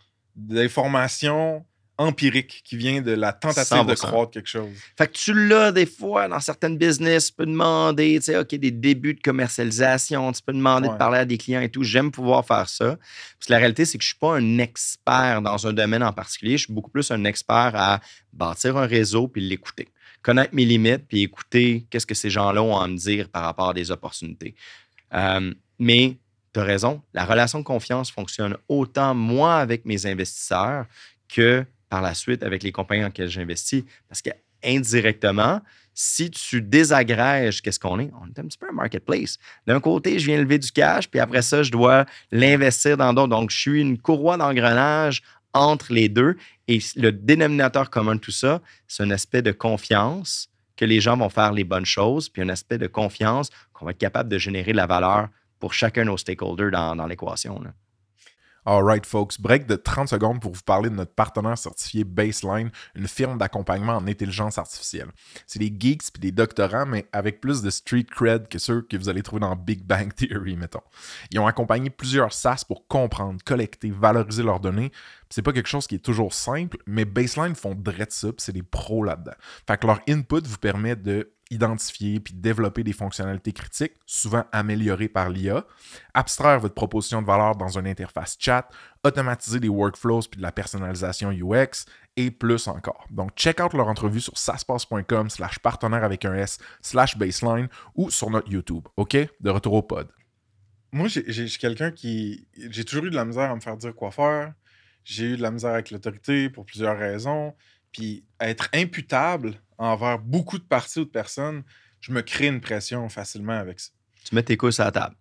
d'information empirique qui vient de la tentative cent pour cent de croître quelque chose. Fait que tu l'as des fois dans certaines business, tu peux demander, tu sais, OK, des débuts de commercialisation, tu peux demander ouais. de parler à des clients et tout. J'aime pouvoir faire ça. Parce que la réalité, c'est que je ne suis pas un expert dans un domaine en particulier. Je suis beaucoup plus un expert à bâtir un réseau puis l'écouter. Connaître mes limites puis écouter qu'est-ce que ces gens-là ont à me dire par rapport à des opportunités. Euh, mais tu as raison, la relation de confiance fonctionne autant moi avec mes investisseurs que par la suite avec les compagnies dans lesquelles j'investis. Parce qu'indirectement, si tu désagrèges qu'est-ce qu'on est, on est un petit peu un marketplace. D'un côté, je viens lever du cash, puis après ça, je dois l'investir dans d'autres. Donc, je suis une courroie d'engrenage entre les deux. Et le dénominateur commun de tout ça, c'est un aspect de confiance que les gens vont faire les bonnes choses, puis un aspect de confiance qu'on va être capable de générer de la valeur pour chacun de nos stakeholders dans, dans l'équation. Là. All right, folks. Break de trente secondes pour vous parler de notre partenaire certifié Baseline, une firme d'accompagnement en intelligence artificielle. C'est des geeks puis des doctorants, mais avec plus de street cred que ceux que vous allez trouver dans Big Bang Theory, mettons. Ils ont accompagné plusieurs SaaS pour comprendre, collecter, valoriser leurs données. C'est pas quelque chose qui est toujours simple, mais Baseline font direct ça, puis c'est des pros là-dedans. Fait que leur input vous permet de identifier puis développer des fonctionnalités critiques, souvent améliorées par l'I A, abstraire votre proposition de valeur dans une interface chat, automatiser des workflows puis de la personnalisation U X et plus encore. Donc, check out leur entrevue sur saspace.com slash partenaire avec un S slash baseline ou sur notre YouTube. OK? De retour au pod. Moi, j'ai, j'ai, j'ai quelqu'un qui... J'ai toujours eu de la misère à me faire dire quoi faire. J'ai eu de la misère avec l'autorité pour plusieurs raisons. Puis être imputable envers beaucoup de parties ou de personnes, je me crée une pression facilement avec ça. Tu mets tes couilles sur la table.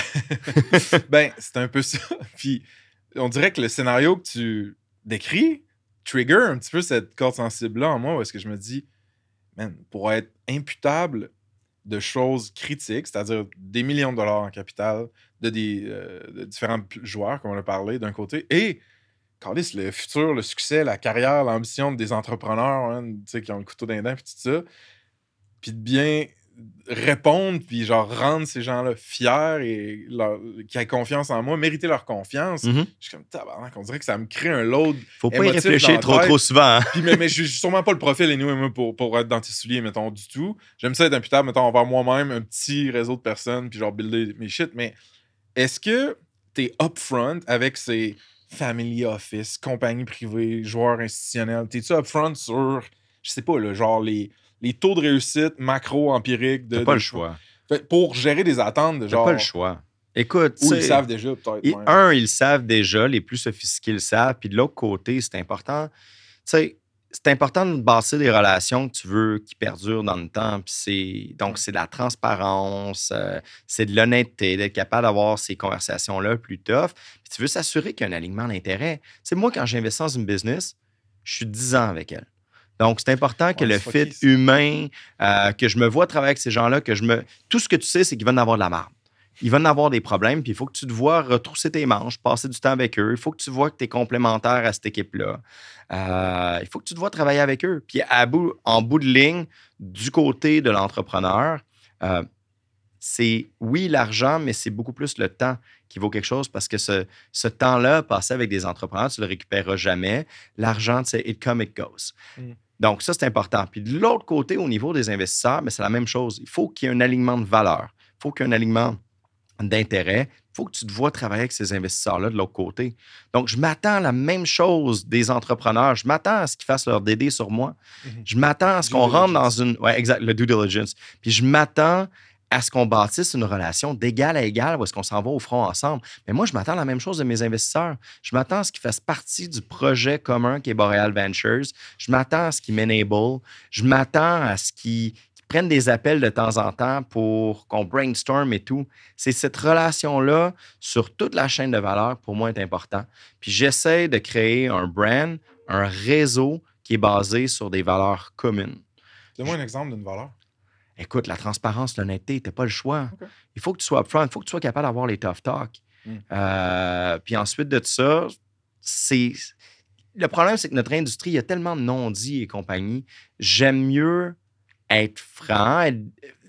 Ben, c'est un peu ça. Puis on dirait que le scénario que tu décris trigger un petit peu cette corde sensible-là en moi, où est-ce que je me dis, man, pour être imputable de choses critiques, c'est-à-dire des millions de dollars en capital, de, des, euh, de différents joueurs, comme on a parlé, d'un côté, et Carlis, le futur, le succès, la carrière, l'ambition des entrepreneurs, hein, qui ont le couteau dans les dents, puis tout ça, puis de bien répondre, puis genre rendre ces gens-là fiers et leur, qui aient confiance en moi, mériter leur confiance. Mm-hmm. Je suis comme, tabarnak, on dirait que ça me crée un load. Faut pas y réfléchir trop, trop souvent. Hein? Puis, mais, mais je suis sûrement pas le profil, anyway, moi, pour, pour être dans tes souliers, mettons, du tout. J'aime ça être imputable, mettons, envers moi-même, un petit réseau de personnes, puis genre builder mes shit. Mais est-ce que t'es upfront avec ces family office, compagnie privée, joueurs institutionnels? T'es-tu upfront sur, je sais pas, là, genre les, les taux de réussite macro-empiriques de... T'as pas de, le choix. Pour gérer des attentes de genre... T'as pas le choix. Écoute, ou ils savent déjà, peut-être. Et, un, ils savent déjà, les plus sophistiqués le savent, puis de l'autre côté, c'est important, tu sais, c'est important de bâtir des relations que tu veux qui perdurent dans le temps. Puis c'est, donc, c'est de la transparence, euh, c'est de l'honnêteté, d'être capable d'avoir ces conversations-là plus tough. Puis tu veux s'assurer qu'il y a un alignement d'intérêt. Tu sais, moi, quand j'investis dans une business, je suis dix ans avec elle. Donc, c'est important que ouais, le fit okay, humain, euh, que je me vois travailler avec ces gens-là, que je me... Tout ce que tu sais, c'est qu'ils vont en avoir de la marde. Ils vont en avoir des problèmes, puis il faut que tu te vois retrousser tes manches, passer du temps avec eux. Il faut que tu vois que tu es complémentaire à cette équipe-là. Euh, il faut que tu te vois travailler avec eux. Puis à bout, en bout de ligne, du côté de l'entrepreneur, euh, c'est, oui, l'argent, mais c'est beaucoup plus le temps qui vaut quelque chose parce que ce, ce temps-là, passé avec des entrepreneurs, tu ne le récupéreras jamais. L'argent, c'est it come, it goes. Mm. Donc, ça, c'est important. Puis de l'autre côté, au niveau des investisseurs, mais c'est la même chose. Il faut qu'il y ait un alignement de valeurs. Il faut qu'il y ait un alignement d'intérêt, il faut que tu te vois travailler avec ces investisseurs-là de l'autre côté. Donc, je m'attends à la même chose des entrepreneurs. Je m'attends à ce qu'ils fassent leur D D sur moi. Mm-hmm. Je m'attends à ce qu'on rentre dans une... Oui, exact, le due diligence. Puis je m'attends à ce qu'on bâtisse une relation d'égal à égal où est-ce qu'on s'en va au front ensemble. Mais moi, je m'attends à la même chose de mes investisseurs. Je m'attends à ce qu'ils fassent partie du projet commun qui est Boreal Ventures. Je m'attends à ce qu'ils m'enable. Je m'attends à ce qu'ils prennent des appels de temps en temps pour qu'on brainstorm et tout. C'est cette relation-là sur toute la chaîne de valeur, pour moi, est important. Puis j'essaie de créer un brand, un réseau qui est basé sur des valeurs communes. Donne-moi un exemple d'une valeur. Écoute, la transparence, l'honnêteté, tu n'as pas le choix. Okay. Il faut que tu sois upfront, il faut que tu sois capable d'avoir les tough talks. Mm. Euh, puis ensuite de ça, c'est... Le problème, c'est que notre industrie, il y a tellement de non-dits et compagnie. J'aime mieux être franc, être,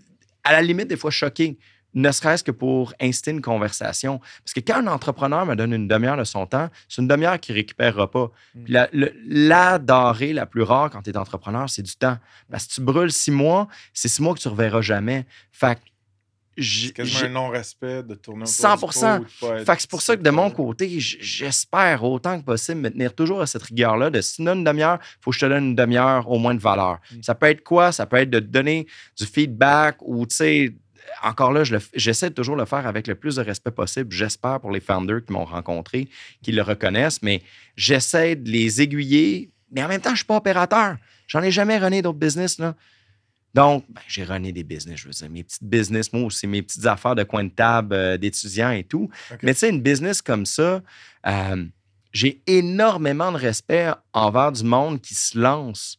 à la limite, des fois choqué, ne serait-ce que pour inciter une conversation. Parce que quand un entrepreneur me donne une demi-heure de son temps, c'est une demi-heure qu'il ne récupérera pas. Mm. Puis la, le, la denrée la plus rare quand tu es entrepreneur, c'est du temps. Parce que tu brûles six mois, c'est six mois que tu ne reverras jamais. Fait que c'est quasiment un non-respect de tourner autour cent pour cent. Du pot, ou de pas fait que c'est pour ça que de mon côté, j'espère autant que possible me tenir toujours à cette rigueur-là de si tu donnes une demi-heure, il faut que je te donne une demi-heure au moins de valeur. Mm. Ça peut être quoi? Ça peut être de te donner du feedback ou, tu sais, encore là, je le, j'essaie de toujours le faire avec le plus de respect possible. J'espère pour les founders qui m'ont rencontré, qu'ils le reconnaissent, mais j'essaie de les aiguiller. Mais en même temps, je ne suis pas opérateur. J'en ai jamais runné d'autres business, là. Donc, ben, j'ai runné des business, je veux dire, mes petites business, moi aussi, mes petites affaires de coin de table euh, d'étudiants et tout. Okay. Mais tu sais, une business comme ça, euh, j'ai énormément de respect envers du monde qui se lance,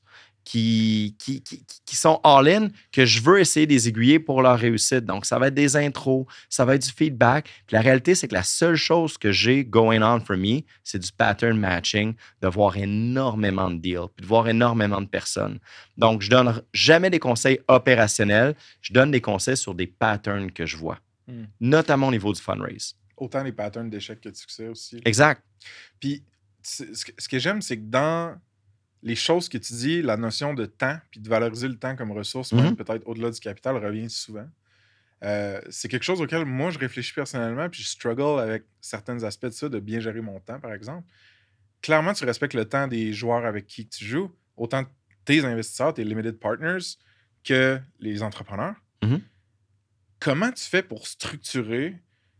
qui, qui, qui, qui sont all-in, que je veux essayer de les aiguiller pour leur réussite. Donc, ça va être des intros, ça va être du feedback. Puis la réalité, c'est que la seule chose que j'ai going on for me, c'est du pattern matching, de voir énormément de deals, puis de voir énormément de personnes. Donc, je ne donne jamais des conseils opérationnels, je donne des conseils sur des patterns que je vois, hmm. notamment au niveau du fundraise. Autant les patterns d'échec que de succès aussi. Exact. Puis, ce que, ce que j'aime, c'est que dans les choses que tu dis, la notion de temps, puis de valoriser le temps comme ressource, mm-hmm. même peut-être au-delà du capital, revient souvent. Euh, c'est quelque chose auquel moi, je réfléchis personnellement, puis je struggle avec certains aspects de ça, de bien gérer mon temps, par exemple. Clairement, tu respectes le temps des joueurs avec qui tu joues, autant tes investisseurs, tes limited partners, que les entrepreneurs. Mm-hmm. Comment tu fais pour structurer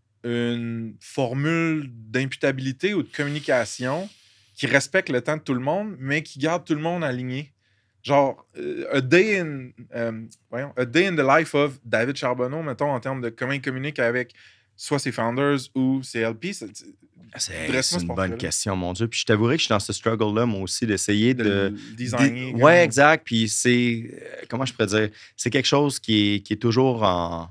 une formule d'imputabilité ou de communication qui respecte le temps de tout le monde, mais qui garde tout le monde aligné? Genre, uh, a, day in, um, voyons, a day in the life of David Charbonneau, mettons, en termes de comment il communique avec soit ses founders ou ses L P. C'est, c'est, c'est une bonne question, mon Dieu. Puis je t'avouerais que je suis dans ce struggle-là, moi aussi, d'essayer de... de designer. Oui, exact. Puis c'est... Comment je pourrais dire? C'est quelque chose qui est, qui est toujours en...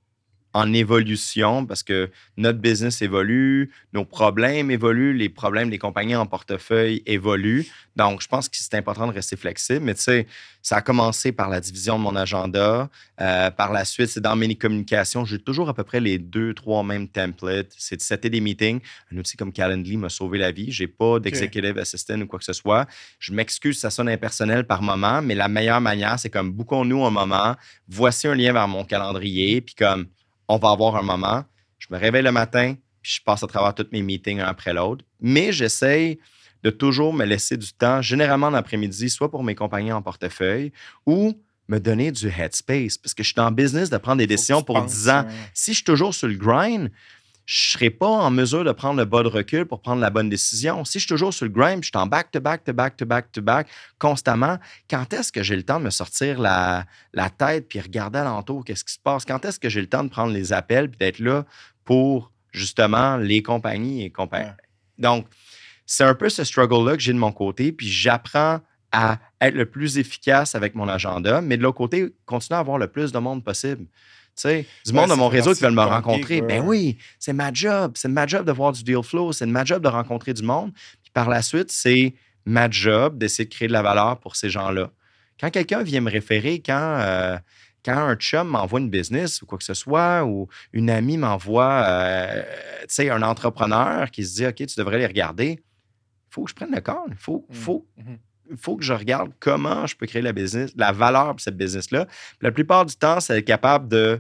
en évolution parce que notre business évolue, nos problèmes évoluent, les problèmes des compagnies en portefeuille évoluent. Donc, je pense que c'est important de rester flexible. Mais tu sais, ça a commencé par la division de mon agenda. Euh, par la suite, c'est dans mes communications. J'ai toujours à peu près les deux, trois mêmes templates. C'est de setter des meetings. Un outil comme Calendly m'a sauvé la vie. Je n'ai pas d'executive okay. assistant ou quoi que ce soit. Je m'excuse si ça sonne impersonnel par moment, mais la meilleure manière, c'est comme bookons-nous un moment. Voici un lien vers mon calendrier. Puis comme on va avoir un moment, je me réveille le matin, puis je passe à travers tous mes meetings un après l'autre. Mais j'essaye de toujours me laisser du temps, généralement l'après-midi, soit pour mes compagnies en portefeuille ou me donner du headspace. Parce que je suis dans le business de prendre des décisions pour dix ans. Ouais. Si je suis toujours sur le grind, je ne serai pas en mesure de prendre le bas de recul pour prendre la bonne décision. Si je suis toujours sur le grind, je suis en back-to-back, to back, to back, to back, constamment, quand est-ce que j'ai le temps de me sortir la, la tête puis regarder alentour qu'est-ce qui se passe? Quand est-ce que j'ai le temps de prendre les appels puis d'être là pour, justement, les compagnies et compagnies? Ouais. Donc, c'est un peu ce struggle-là que j'ai de mon côté, puis j'apprends à être le plus efficace avec mon agenda, mais de l'autre côté, continuer à avoir le plus de monde possible. Tu sais, du monde ouais, de mon réseau qui veulent me rencontrer. Ouais. Ben oui, c'est ma job. C'est ma job de voir du deal flow. C'est ma job de rencontrer du monde. Puis par la suite, c'est ma job d'essayer de créer de la valeur pour ces gens-là. Quand quelqu'un vient me référer, quand, euh, quand un chum m'envoie une business ou quoi que ce soit, ou une amie m'envoie euh, tu sais, un entrepreneur qui se dit « OK, tu devrais les regarder », il faut que je prenne le call. Il faut, mmh. faut, mmh. faut que je regarde comment je peux créer la business, la valeur pour cette business-là. Puis la plupart du temps, c'est être capable de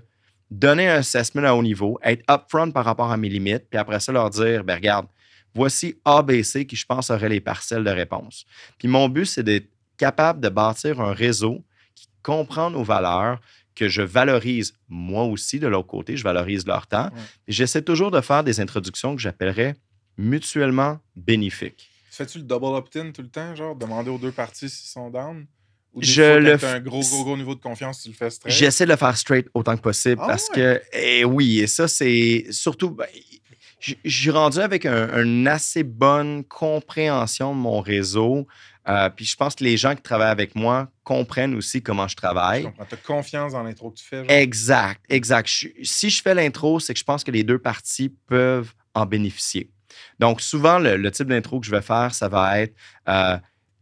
donner un assessment à haut niveau, être upfront par rapport à mes limites, puis après ça, leur dire, ben regarde, voici A, B, C qui, je pense, auraient les parcelles de réponse. Puis mon but, c'est d'être capable de bâtir un réseau qui comprend nos valeurs, que je valorise moi aussi de l'autre côté, je valorise leur temps. Ouais. Et j'essaie toujours de faire des introductions que j'appellerais mutuellement bénéfiques. Fais-tu le double opt-in tout le temps, genre, demander aux deux parties s'ils sont down? Ou des je fois, le quand t'as un gros, gros, gros niveau de confiance, tu le fais straight? J'essaie de le faire straight autant que possible ah, parce ouais. que, et oui, et ça, c'est surtout, ben, je suis rendu avec un, une assez bonne compréhension de mon réseau. Euh, puis je pense que les gens qui travaillent avec moi comprennent aussi comment je travaille. Je comprends. Tu as confiance dans l'intro que tu fais. Genre. Exact, exact. Je, si je fais l'intro, c'est que je pense que les deux parties peuvent en bénéficier. Donc, souvent, le, le type d'intro que je vais faire, ça va être euh,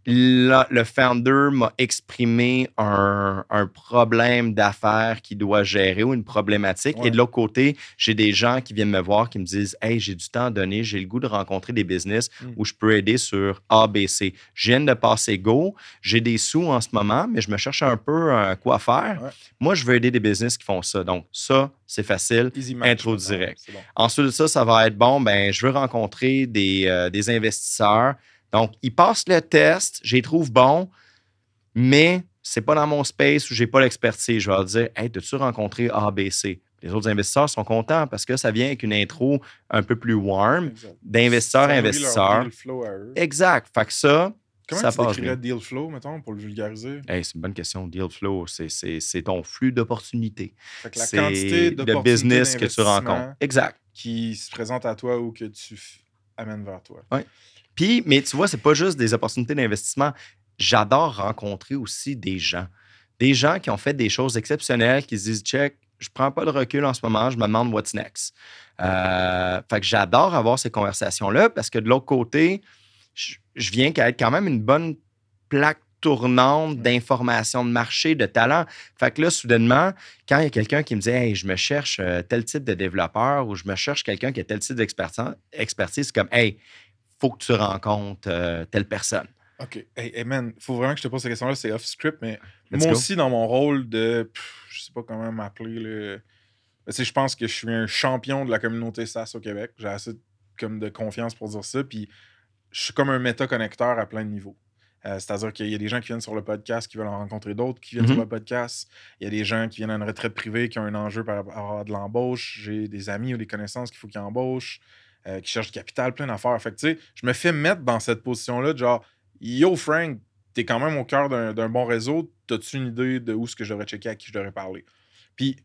le, le founder m'a exprimé un, un problème d'affaires qu'il doit gérer ou une problématique. Ouais. Et de l'autre côté, j'ai des gens qui viennent me voir qui me disent « Hey, j'ai du temps à donner, j'ai le goût de rencontrer des business mm. où je peux aider sur A, B, C. Je viens de passer Go, j'ai des sous en ce moment, mais je me cherche un peu euh, quoi faire. Ouais. Moi, je veux aider des business qui font ça. Donc, ça, c'est facile. Easy match, intro direct. Bon. Ensuite de ça, ça va être bon, ben, je veux rencontrer des, euh, des investisseurs. Donc, ils passent le test, je les trouve bons, mais c'est pas dans mon space où j'ai pas l'expertise. Je vais leur dire, hey, as-tu rencontré A, B, C? Les autres investisseurs sont contents parce que ça vient avec une intro un peu plus warm, exact. D'investisseurs à investisseurs. Deal flow à eux. Exact. Fait que ça, comment ça tu passe décrirais bien. deal flow, mettons, pour le vulgariser? Hey, c'est une bonne question. Deal flow, c'est, c'est, c'est ton flux d'opportunités. Fait que la c'est quantité de business que tu rencontres. Exact. Qui se présente à toi ou que tu f- amènes vers toi. Oui. Puis, mais tu vois, c'est pas juste des opportunités d'investissement. J'adore rencontrer aussi des gens. Des gens qui ont fait des choses exceptionnelles, qui se disent, check, je prends pas de recul en ce moment, je me demande what's next. Euh, fait que j'adore avoir ces conversations-là parce que de l'autre côté, je, je viens qu'à être quand même une bonne plaque tournante d'informations de marché, de talent. Fait que là, soudainement, quand il y a quelqu'un qui me dit « Hey, je me cherche euh, tel type de développeur ou je me cherche quelqu'un qui a tel type d'expertise, c'est comme « Hey, faut que tu rencontres euh, telle personne. » OK. Hey, hey man, faut vraiment que je te pose cette question-là, c'est off-script, mais Let's moi go. aussi, dans mon rôle de, pff, je sais pas comment m'appeler, le... tu sais, je pense que je suis un champion de la communauté SaaS au Québec. J'ai assez de, comme de confiance pour dire ça, puis je suis comme un méta-connecteur à plein de niveaux. Euh, c'est-à-dire qu'il y a des gens qui viennent sur le podcast qui veulent en rencontrer d'autres qui viennent mm-hmm. sur le podcast. Il y a des gens qui viennent à une retraite privée qui ont un enjeu par rapport à de l'embauche. J'ai des amis ou des connaissances qu'il faut qu'ils embauchent, euh, qui cherchent du capital, plein d'affaires. Fait que tu sais, je me fais mettre dans cette position-là de genre, yo Frank, t'es quand même au cœur d'un, d'un bon réseau. T'as-tu une idée de où est-ce que je devrais checker, à qui je devrais parler? Puis,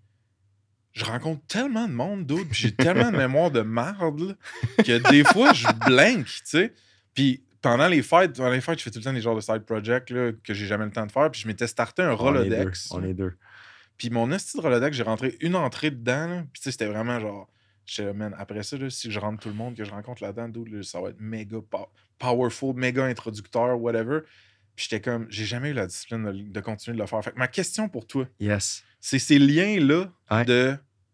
je rencontre tellement de monde, dude, puis j'ai tellement de mémoire de merde là, que des fois, je blank, tu sais. Puis, pendant les fêtes, pendant les fêtes, je fais tout le temps des genres de side projects là, que j'ai jamais le temps de faire. Puis je m'étais starté un Rolodex. On est deux. On est deux. Puis mon esti de Rolodex, j'ai rentré une entrée dedans. Là, puis tu sais, c'était vraiment genre... Je man, après ça, là, si je rentre tout le monde que je rencontre là-dedans, dude, là, ça va être méga po- powerful, méga introducteur, whatever. Puis j'étais comme... J'ai jamais eu la discipline de, de continuer de le faire. Fait que ma question pour toi, yes. c'est ces liens-là ouais. de...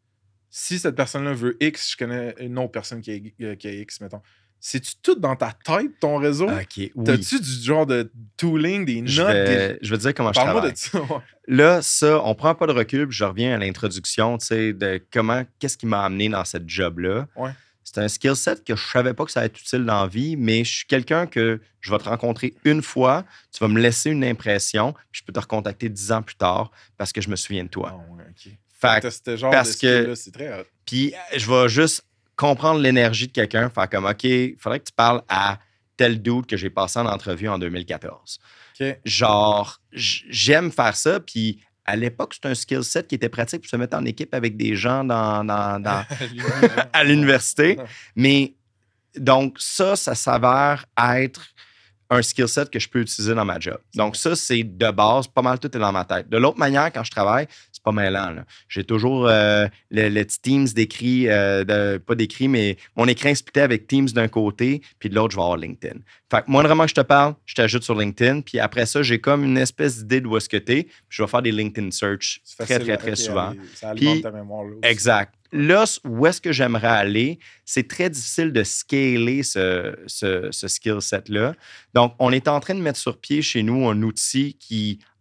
Si cette personne-là veut X, je connais une autre personne qui a, qui a X, mettons. C'est-tu tout dans ta tête, ton réseau? OK, oui. T'as-tu du genre de tooling, des notes? Je vais, des... je vais te dire comment Parle-moi je travaille. De ça, ouais. Là, ça, on prend pas de recul, puis je reviens à l'introduction, tu sais, de comment, qu'est-ce qui m'a amené dans cette job-là. Ouais. C'est un skill set que je savais pas que ça allait être utile dans la vie, mais je suis quelqu'un que je vais te rencontrer une fois, tu vas me laisser une impression, puis je peux te recontacter dix ans plus tard parce que je me souviens de toi. Oh, ouais, OK. Fait que ce genre parce de que, c'est très hot. Puis je vais juste comprendre l'énergie de quelqu'un, faire comme, OK, il faudrait que tu parles à tel dude que j'ai passé en entrevue en deux mille quatorze. Okay. Genre, j'aime faire ça, puis à l'époque, c'est un skill set qui était pratique pour se mettre en équipe avec des gens dans, dans, dans à l'université. Mais donc, ça, ça s'avère être un skill set que je peux utiliser dans ma job. Donc, ça, c'est de base, pas mal tout est dans ma tête. De l'autre manière, quand je travaille, c'est pas mêlant. Là. J'ai toujours euh, le, le petit Teams d'écrit, euh, de, pas d'écrit, mais mon écran splitté avec Teams d'un côté, puis de l'autre, je vais avoir LinkedIn. Fait que moi, vraiment, que je te parle, je t'ajoute sur LinkedIn, puis après ça, j'ai comme une espèce d'idée de où est-ce que t'es, puis je vais faire des LinkedIn search c'est très, facile, très, très okay, souvent. Allez, ça alimente puis, ta mémoire. Là aussi. Exact. Là, où est-ce que j'aimerais aller? C'est très difficile de scaler ce, ce, ce skill set-là. Donc, on est en train de mettre sur pied chez nous un outil qui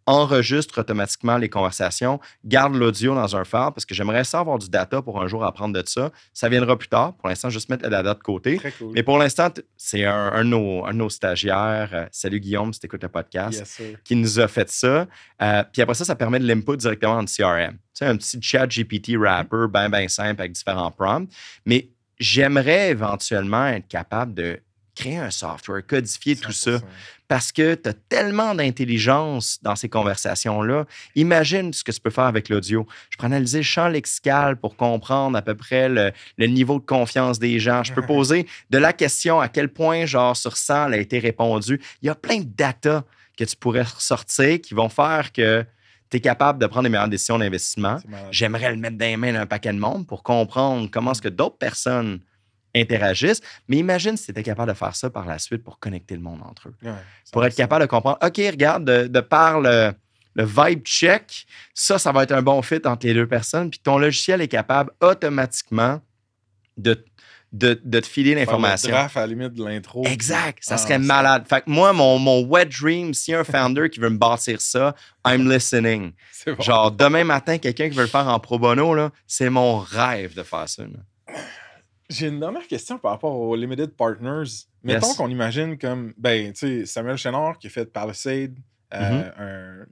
enregistre automatiquement les conversations, garde l'audio dans un file parce que j'aimerais ça avoir du data pour un jour apprendre de ça. Ça viendra plus tard. Pour l'instant, juste mettre la data de côté. Très cool. Mais pour l'instant, t- c'est un, un, de nos, un de nos stagiaires, euh, salut Guillaume si tu écoutes le podcast, Yes, sir. qui nous a fait ça. Euh, puis après ça, ça permet de l'input directement dans le C R M. Tu sais, un petit chat G P T wrapper, bien, bien simple avec différents prompts. Mais j'aimerais éventuellement être capable de créer un software, codifier tout ça. Parce que tu as tellement d'intelligence dans ces conversations-là. Imagine ce que tu peux faire avec l'audio. Je peux analyser le champ lexical pour comprendre à peu près le, le niveau de confiance des gens. Je peux poser de la question à quel point, genre, sur cent, elle a été répondue. Il y a plein de data que tu pourrais ressortir qui vont faire que tu es capable de prendre les meilleures décisions d'investissement. J'aimerais le mettre dans les mains d'un paquet de monde pour comprendre comment est-ce que d'autres personnes interagissent. Mais imagine si tu étais capable de faire ça par la suite pour connecter le monde entre eux. Ouais, pour être capable de comprendre, OK, regarde, de, de par le, le vibe check, ça, ça va être un bon fit entre les deux personnes. Puis ton logiciel est capable automatiquement de, de, de te filer l'information. Le draft à la limite de l'intro. Exact. Ça ah, serait malade. Fait que moi, mon, mon wet dream, s'il y a un founder qui veut me bâtir ça, I'm listening. Bon. Genre, demain matin, quelqu'un qui veut le faire en pro bono, là, c'est mon rêve de faire ça. Là. J'ai une dernière question par rapport aux Limited Partners. Mettons yes. qu'on imagine comme, ben, tu sais, Samuel Chénard qui a fait Palisade, euh, mm-hmm. un,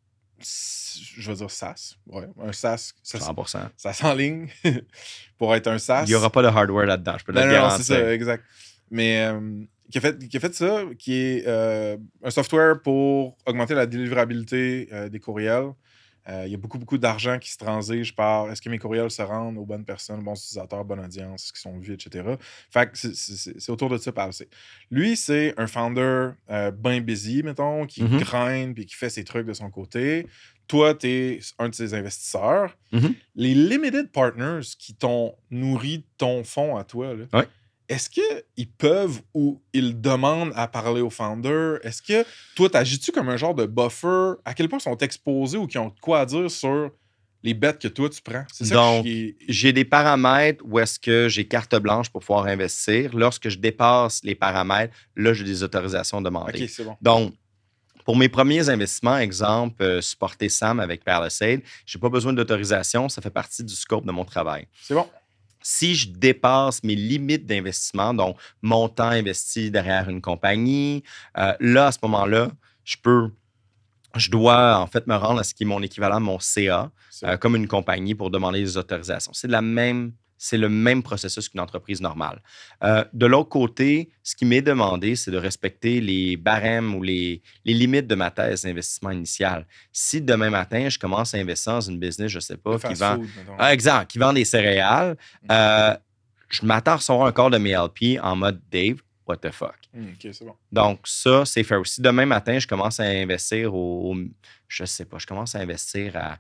je veux dire SaaS, ouais, un SaaS, ça, cent pour cent. Ça s'enligne pour être un SaaS. Il n'y aura pas de hardware là-dedans, je peux te le garantir. Non, c'est ça, exact. Mais euh, qui, a fait, qui a fait ça, qui est euh, un software pour augmenter la délivrabilité euh, des courriels. Il euh, y a beaucoup, beaucoup d'argent qui se transige par est-ce que mes courriels se rendent aux bonnes personnes, aux bons utilisateurs, bonne audience, est-ce qu'ils sont vus, et cetera. Fait que c'est, c'est, c'est autour de ça passer. Lui, c'est un founder euh, bien busy, mettons, qui mm-hmm. grind puis qui fait ses trucs de son côté. Toi, tu es un de ses investisseurs. Mm-hmm. Les limited partners qui t'ont nourri ton fonds à toi, là, ouais. est-ce qu'ils peuvent ou ils demandent à parler aux founders? Est-ce que toi, t'agis-tu comme un genre de buffer? À quel point ils sont exposés ou qui ont quoi à dire sur les bets que toi, tu prends? C'est ça Donc, que je... j'ai des paramètres où est-ce que j'ai carte blanche pour pouvoir investir. Lorsque je dépasse les paramètres, là, j'ai des autorisations demandées. OK, c'est bon. Donc, pour mes premiers investissements, exemple, euh, supporter Sam avec Palisade, je n'ai pas besoin d'autorisation. Ça fait partie du scope de mon travail. C'est bon. Si je dépasse mes limites d'investissement, donc mon temps investi derrière une compagnie, euh, là, à ce moment-là, je peux, je dois en fait me rendre à ce qui est mon équivalent, mon C A, euh, comme une compagnie pour demander des autorisations. C'est de la même, c'est le même processus qu'une entreprise normale. Euh, de l'autre côté, ce qui m'est demandé, c'est de respecter les barèmes ou les, les limites de ma thèse d'investissement initiale. Si demain matin, je commence à investir dans une business, je ne sais pas, qui vend, food, ah, exact, qui vend des céréales, mm. euh, je m'attends à recevoir un call de mes L P en mode Dave, what the fuck. Mm, OK, c'est bon. Donc, ça, c'est fair. Si demain matin, je commence à investir au, au je ne sais pas, je commence à investir à,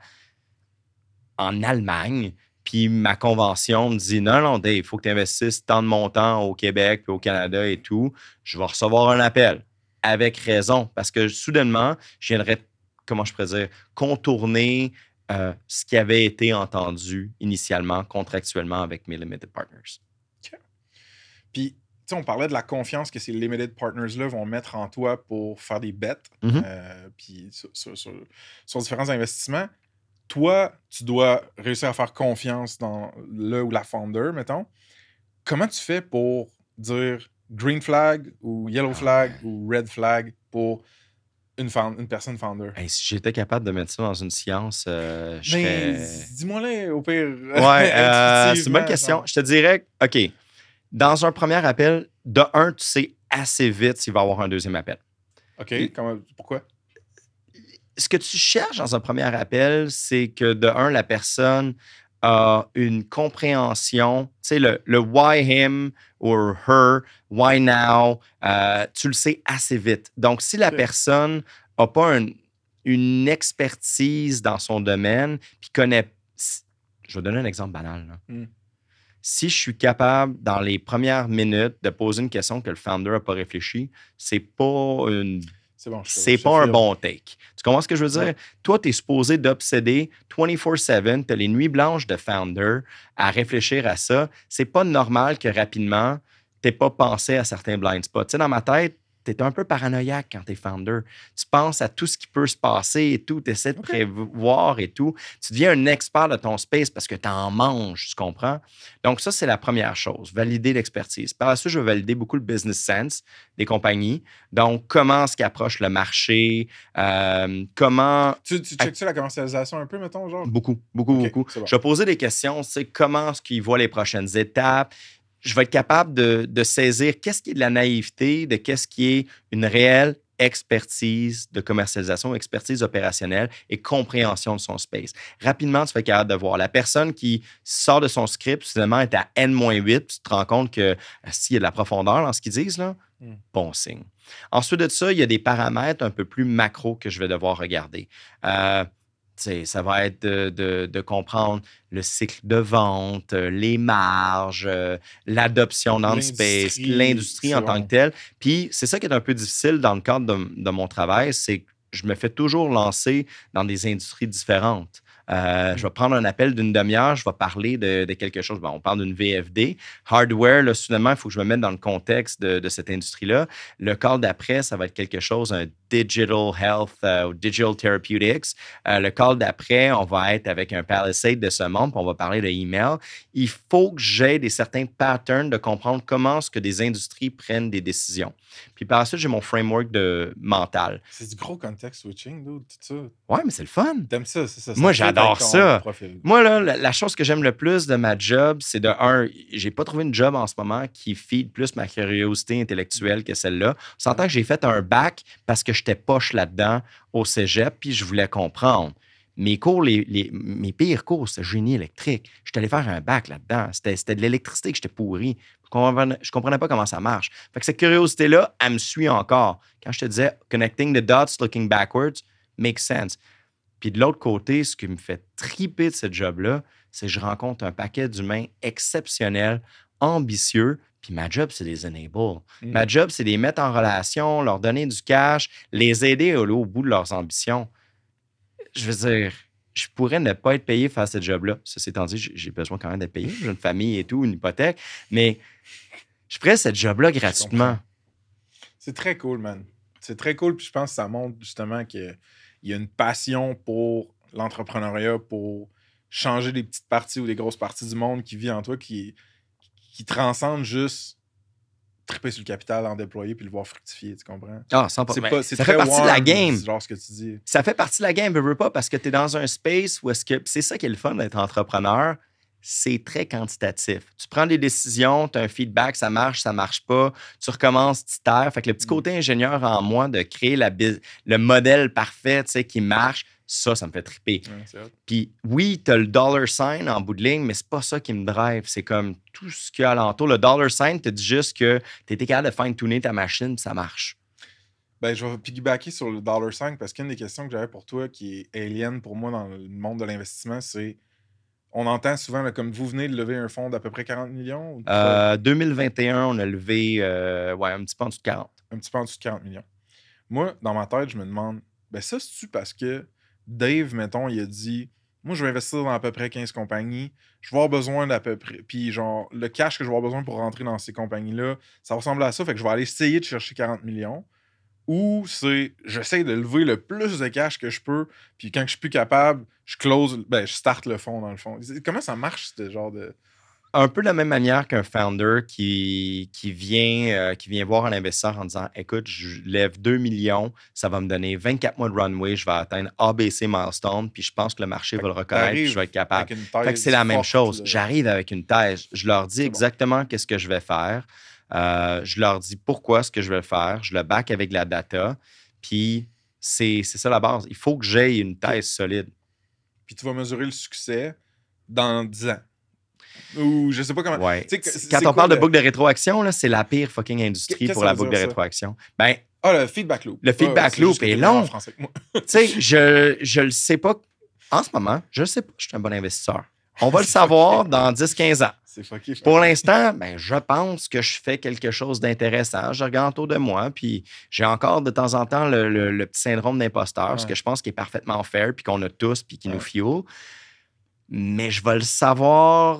en Allemagne, puis ma convention me dit, non, non, Dave, il faut que tu investisses tant de montants au Québec puis au Canada et tout. Je vais recevoir un appel. Avec raison. Parce que soudainement, je viendrais, comment je pourrais dire, contourner euh, ce qui avait été entendu initialement, contractuellement avec mes limited partners. OK. Puis, tu sais, on parlait de la confiance que ces limited partners-là vont mettre en toi pour faire des bets, mm-hmm. euh, puis sur, sur, sur, sur différents investissements. Toi, tu dois réussir à faire confiance dans le ou la founder, mettons. Comment tu fais pour dire green flag ou yellow flag ah, ou red flag pour une, found, une personne founder? Hey, si j'étais capable de mettre ça dans une science, euh, je Mais serais... dis-moi là, au pire. Ouais, euh, c'est une bonne question. Je te dirais, OK, dans un premier appel, de un, tu sais assez vite s'il va y avoir un deuxième appel. OK, comment, pourquoi? Ce que tu cherches dans un premier appel, c'est que, de un, la personne a une compréhension, tu sais, le, le why him or her, why now, euh, tu le sais assez vite. Donc, si la okay. personne n'a pas un, une expertise dans son domaine, puis connaît... Je vais donner un exemple banal. Là. Mm. Si je suis capable, dans les premières minutes, de poser une question que le founder n'a pas réfléchi, c'est pas une... C'est, bon, c'est pas un bon take. Tu comprends ce que je veux dire? Ouais. Toi, tu es supposé d'obséder vingt-quatre sept, tu as les nuits blanches de founder à réfléchir à ça. C'est pas normal que rapidement, tu n'aies pas pensé à certains blind spots. Tu sais, dans ma tête, tu es un peu paranoïaque quand tu es founder. Tu penses à tout ce qui peut se passer et tout. Tu essaies de Okay. prévoir et tout. Tu deviens un expert de ton space parce que tu en manges, tu comprends? Donc, ça, c'est la première chose, valider l'expertise. Par la suite, je vais valider beaucoup le business sense des compagnies. Donc, comment est-ce qu'ils approchent le marché? Euh, comment... Tu, tu checkes-tu la commercialisation un peu, mettons, genre? Beaucoup, beaucoup, Okay, beaucoup. bon. Je vais poser des questions, c'est comment est-ce qu'ils voient les prochaines étapes? Je vais être capable de, de saisir qu'est-ce qui est de la naïveté, de qu'est-ce qui est une réelle expertise de commercialisation, expertise opérationnelle et compréhension de son space. Rapidement, tu fais capable de voir la personne qui sort de son script, finalement, est à N moins huit, puis tu te rends compte que s'il y a de la profondeur dans ce qu'ils disent, là, mm. bon signe. Ensuite de ça, il y a des paramètres un peu plus macro que je vais devoir regarder. Euh, T'sais, ça va être de, de, de comprendre le cycle de vente, euh, les marges, euh, l'adoption dans le space, l'industrie en tant que telle. Puis c'est ça qui est un peu difficile dans le cadre de, de mon travail, c'est que je me fais toujours lancer dans des industries différentes. Euh, mm. Je vais prendre un appel d'une demi-heure, je vais parler de, de quelque chose. Bon, on parle d'une V F D. Hardware, là, soudainement, il faut que je me mette dans le contexte de, de cette industrie-là. Le call d'après, ça va être quelque chose, un digital health ou uh, digital therapeutics. Euh, le call d'après, on va être avec un Palisade de ce monde, puis on va parler de email. Il faut que j'aie des certains patterns de comprendre comment est-ce que des industries prennent des décisions. Puis par la suite, j'ai mon framework de mental. C'est du gros context switching, dude, tout ça. Ouais, mais c'est le fun. T'aimes ça, c'est ça. Moi, j'adore ça. Moi, là, la, la chose que j'aime le plus de ma job, c'est de un, j'ai pas trouvé une job en ce moment qui feed plus ma curiosité intellectuelle que celle-là. On s'entend que j'ai fait un bac parce que j'étais poche là-dedans au cégep, puis je voulais comprendre. Mes cours, les, les, mes pires cours, c'était génie électrique. J'étais allé faire un bac là-dedans. C'était, c'était de l'électricité que j'étais pourri. Je comprenais, je comprenais pas comment ça marche. Fait que cette curiosité-là, elle me suit encore. Quand je te disais « connecting the dots, looking backwards », makes sense. Puis de l'autre côté, ce qui me fait triper de ce job-là, c'est que je rencontre un paquet d'humains exceptionnels, ambitieux, puis ma job, c'est les enable. Mm. Ma job, c'est les mettre en relation, leur donner du cash, les aider au, au bout de leurs ambitions. Je veux dire, je pourrais ne pas être payé faire ce job-là. Ceci étant dit, j'ai besoin quand même d'être payé. J'ai une famille et tout, une hypothèque, mais je ferais ce job-là gratuitement. C'est très cool, man. C'est très cool, puis je pense que ça montre justement qu'il y a une passion pour l'entrepreneuriat, pour changer des petites parties ou des grosses parties du monde qui vit en toi, qui, qui transcende juste triper sur le capital, en déployer puis le voir fructifier, tu comprends? Ah, sans problème. C'est pas, c'est ça très fait partie warm, de la game. Genre ce que tu dis. Ça fait partie de la game, veux, veux pas, parce que tu es dans un space où est-ce que... C'est ça qui est le fun d'être entrepreneur. C'est très quantitatif. Tu prends des décisions, tu as un feedback, ça marche, ça marche pas, tu recommences, tu terres. Fait que le petit côté ingénieur en moi de créer la, le modèle parfait, tu sais, qui marche, ça, ça me fait triper. Ouais, puis oui, tu as le dollar sign en bout de ligne, mais c'est pas ça qui me drive. C'est comme tout ce qu'il y a alentour. Le dollar sign te dit juste que tu étais capable de fine-tuner ta machine, puis ça marche. Ben, je vais piggybacker sur le dollar sign parce qu'une des questions que j'avais pour toi qui est alien pour moi dans le monde de l'investissement, c'est on entend souvent, là, comme vous venez de lever un fonds d'à peu près quarante millions? Ou euh, deux mille vingt et un, on a levé euh, ouais, un petit peu en dessous de quarante. Un petit peu en dessous de quarante millions. Moi, dans ma tête, je me demande, ben ça, c'est-tu parce que Dave, mettons, il a dit, moi, je vais investir dans à peu près quinze compagnies, je vais avoir besoin d'à peu près, puis genre, le cash que je vais avoir besoin pour rentrer dans ces compagnies-là, ça ressemble à ça, fait que je vais aller essayer de chercher quarante millions. Ou c'est, j'essaie de lever le plus de cash que je peux, puis quand je suis plus capable, je close, ben, je starte le fonds dans le fond. Comment ça marche, ce genre de... Un peu de la même manière qu'un founder qui, qui, vient, euh, qui vient voir un investisseur en disant « Écoute, je lève deux millions, ça va me donner vingt-quatre mois de runway, je vais atteindre A B C milestone, puis je pense que le marché va le reconnaître, puis je vais être capable. » Fait que c'est la même chose. Là. J'arrive avec une thèse. Je leur dis exactement bon. Qu'est-ce que je vais faire. Euh, je leur dis pourquoi ce que je vais faire. Je le back avec la data. Puis c'est, c'est ça la base. Il faut que j'aie une thèse solide. Puis tu vas mesurer le succès dans dix ans. Ou je sais pas comment. Ouais. Quand on parle le... de boucle de rétroaction, là, c'est la pire fucking industrie pour la boucle de rétroaction. Ben, ah, le feedback loop. Le feedback ah, loop est, est long. Tu sais, je, je le sais pas. En ce moment, je le sais pas. Je suis un bon investisseur. On va le savoir fucké. Dans dix à quinze ans. C'est fucké, pour l'instant, ben, je pense que je fais quelque chose d'intéressant. Je regarde autour de moi, puis j'ai encore de temps en temps le, le, le petit syndrome d'imposteur, ouais. Ce que je pense qui est parfaitement fair, puis qu'on a tous, puis qui ouais. nous fuel. mais je vais le savoir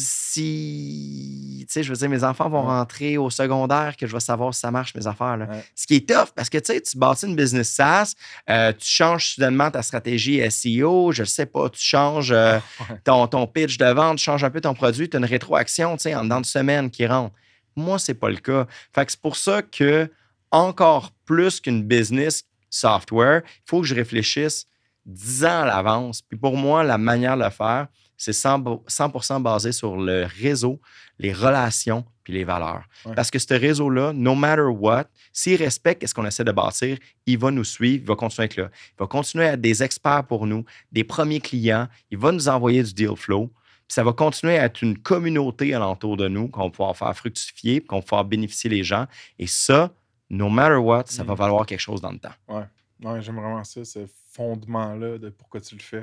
d'ici... Tu sais, je veux dire, mes enfants vont Ouais. rentrer au secondaire que je vais savoir si ça marche, mes affaires. Là. Ouais. Ce qui est tough, parce que, tu sais, tu bâtis une business SaaS, euh, tu changes soudainement ta stratégie S E O, je ne sais pas, tu changes euh, Ouais. ton, ton pitch de vente, tu changes un peu ton produit, tu as une rétroaction, tu sais, en dedans de semaine qui rentre. Moi, c'est pas le cas. Fait que c'est pour ça que, encore plus qu'une business software, il faut que je réfléchisse dix ans à l'avance. Puis pour moi, la manière de le faire, c'est cent pour cent basé sur le réseau, les relations puis les valeurs. Ouais. Parce que ce réseau-là, no matter what, s'il respecte ce qu'on essaie de bâtir, il va nous suivre, il va continuer à être là. Il va continuer à être des experts pour nous, des premiers clients. Il va nous envoyer du deal flow. Puis ça va continuer à être une communauté alentour de nous qu'on va pouvoir faire fructifier, qu'on va pouvoir bénéficier les gens. Et ça, no matter what, ça Mm. va valoir quelque chose dans le temps. Ouais, ouais j'aime vraiment ça, ce fondement-là de pourquoi tu le fais.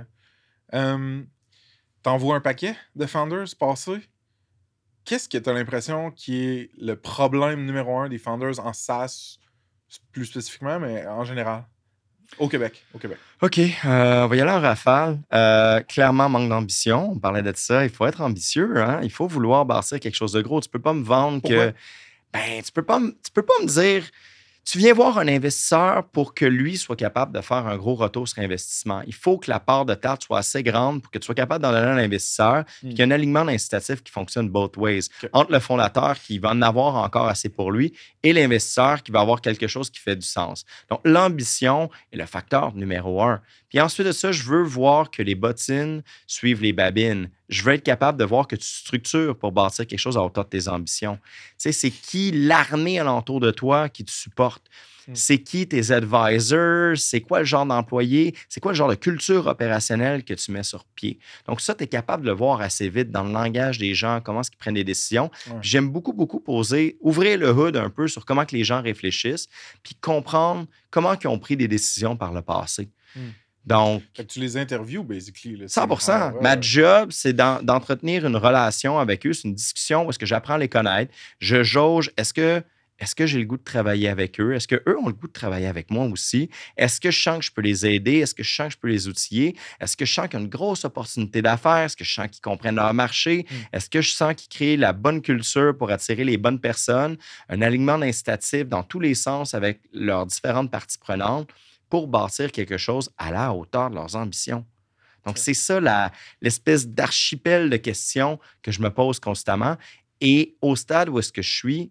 Euh, T'envoies un paquet de founders passer. Qu'est-ce que tu as l'impression qui est le problème numéro un des founders en SaaS, plus spécifiquement, mais en général? Au Québec. Au Québec. OK, euh, on va y aller en rafale. Euh, clairement, manque d'ambition. On parlait de ça. Il faut être ambitieux. Hein? Il faut vouloir bâtir quelque chose de gros. Tu peux pas me vendre Pourquoi? que... Ben, tu peux pas, me- tu peux pas me dire... Tu viens voir un investisseur pour que lui soit capable de faire un gros retour sur investissement. Il faut que la part de tarte soit assez grande pour que tu sois capable d'en donner à l'investisseur, puis qu'il y ait un alignement d'incitatif qui fonctionne both ways. OK. Entre le fondateur qui va en avoir encore assez pour lui et l'investisseur qui va avoir quelque chose qui fait du sens. Donc, l'ambition est le facteur numéro un. Puis ensuite de ça, je veux voir que les bottines suivent les babines. Je veux être capable de voir que tu structures pour bâtir quelque chose à hauteur de tes ambitions. Tu sais, c'est qui l'armée alentour de toi qui te supporte? Mm. C'est qui tes advisors? C'est quoi le genre d'employé? C'est quoi le genre de culture opérationnelle que tu mets sur pied? Donc ça, tu es capable de le voir assez vite dans le langage des gens, comment est-ce qu'ils prennent des décisions. Ouais. Puis j'aime beaucoup, beaucoup poser, ouvrir le hood un peu sur comment que les gens réfléchissent, puis comprendre comment ils ont pris des décisions par le passé. Mm. Donc, Fait que tu les interviews, basically. Là. cent pour cent. Ah, ouais, Ma ouais. job, c'est d'en- d'entretenir une relation avec eux. C'est une discussion où est-ce que j'apprends à les connaître. Je jauge, est-ce que, est-ce que j'ai le goût de travailler avec eux? Est-ce qu'eux ont le goût de travailler avec moi aussi? Est-ce que je sens que je peux les aider? Est-ce que je sens que je peux les outiller? Est-ce que je sens qu'il y a une grosse opportunité d'affaires? Est-ce que je sens qu'ils comprennent leur marché? Mm. Est-ce que je sens qu'ils créent la bonne culture pour attirer les bonnes personnes? Un alignement d'incitatifs dans tous les sens avec leurs différentes parties prenantes pour bâtir quelque chose à la hauteur de leurs ambitions. Donc, Ok. c'est ça la- l'espèce d'archipel de questions que je me pose constamment. Et au stade où est-ce que je suis,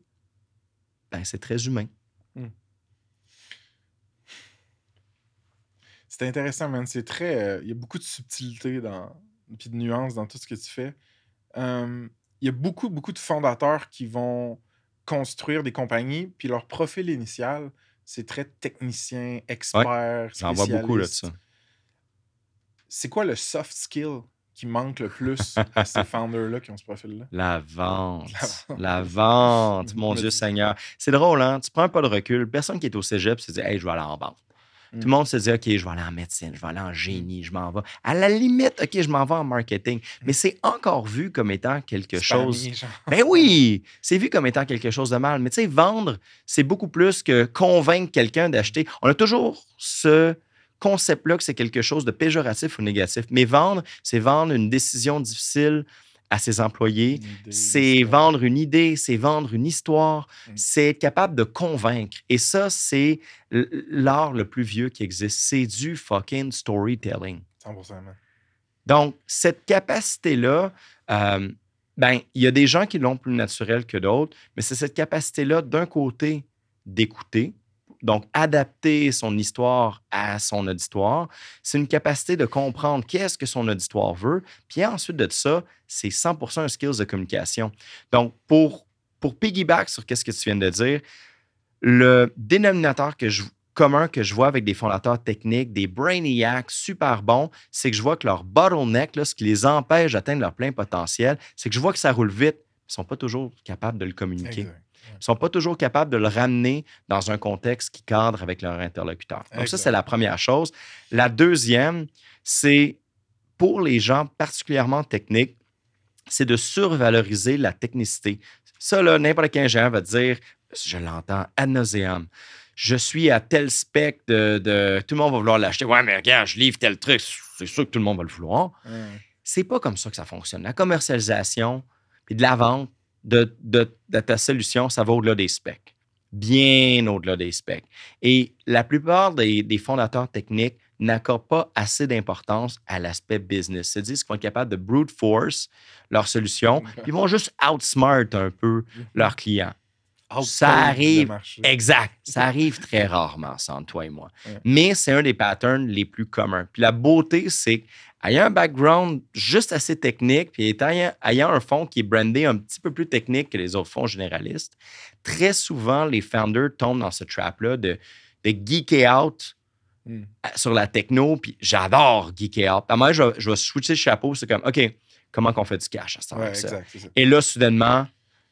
ben, c'est très humain. C'est intéressant, man. C'est très. euh, Il y a beaucoup de subtilité dans, puis de nuances dans tout ce que tu fais. Euh, Il y a beaucoup, beaucoup de fondateurs qui vont construire des compagnies, puis leur profil initial, c'est très technicien, expert, J'en vois beaucoup là, de spécialiste. ça. C'est quoi le soft skill qui manque le plus à ces founders-là qui ont ce profil-là? La vente. La La vente, mon Me Dieu dis- Seigneur. C'est drôle, hein? Tu prends pas de recul. Personne qui est au cégep se dit, hey, je vais aller en vente. Mm. Tout le monde se dit, OK, je vais aller en médecine, je vais aller en génie, je m'en vais. À la limite, OK, je m'en vais en marketing. Mais c'est encore vu comme étant quelque chose. Spammy, genre. Ben oui, c'est vu comme étant quelque chose de mal. Mais tu sais, vendre, c'est beaucoup plus que convaincre quelqu'un d'acheter. On a toujours ce concept-là que c'est quelque chose de péjoratif ou négatif. Mais vendre, c'est vendre une décision difficile à ses employés. Une idée, C'est histoire. vendre une idée, c'est vendre une histoire, Mm. c'est être capable de convaincre. Et ça, c'est l- l'art le plus vieux qui existe. C'est du fucking storytelling. cent pour cent, man. Donc, cette capacité-là, euh, ben, il y a des gens qui l'ont plus naturel que d'autres, mais c'est cette capacité-là, d'un côté, d'écouter, donc adapter son histoire à son auditoire. C'est une capacité de comprendre qu'est-ce que son auditoire veut. Puis ensuite de ça, c'est cent pour cent un skills de communication. Donc, pour, pour piggyback sur qu'est-ce que tu viens de dire, le dénominateur que je, commun que je vois avec des fondateurs techniques, des brainiacs super bons, c'est que je vois que leur bottleneck, là, ce qui les empêche d'atteindre leur plein potentiel, c'est que je vois que ça roule vite. Ils ne sont pas toujours capables de le communiquer. Exact. Ils ne sont pas toujours capables de le ramener dans un contexte qui cadre avec leur interlocuteur. Donc, Exact. ça, c'est la première chose. La deuxième, c'est pour les gens particulièrement techniques, c'est de survaloriser la technicité. Ça, là, n'importe quel ingénieur va te dire, je l'entends ad nauseam, je suis à tel spec de, de- Tout le monde va vouloir l'acheter. Ouais, mais regarde, je livre tel truc. C'est sûr que tout le monde va le vouloir. Ouais. C'est pas comme ça que ça fonctionne. La commercialisation et de la vente de, de, de ta solution, ça va au-delà des specs. Bien au-delà des specs. Et la plupart des, des fondateurs techniques n'accordent pas assez d'importance à l'aspect business. C'est-à-dire qu'ils vont être capables de brute force leur solution, puis ils vont juste outsmart un peu leurs clients. Ça arrive, exact, ça arrive très rarement, ça, entre toi et moi. Ouais. Mais c'est un des patterns les plus communs. Puis la beauté, c'est qu'ayant un background juste assez technique, puis ayant, ayant un fonds qui est brandé un petit peu plus technique que les autres fonds généralistes, très souvent, les founders tombent dans ce trap-là de, de geeker out mm. sur la techno, puis j'adore geeker out. À moi, je, je vais switcher le chapeau, c'est comme, OK, comment qu'on fait du cash à ce temps-là? Ouais, et là, soudainement,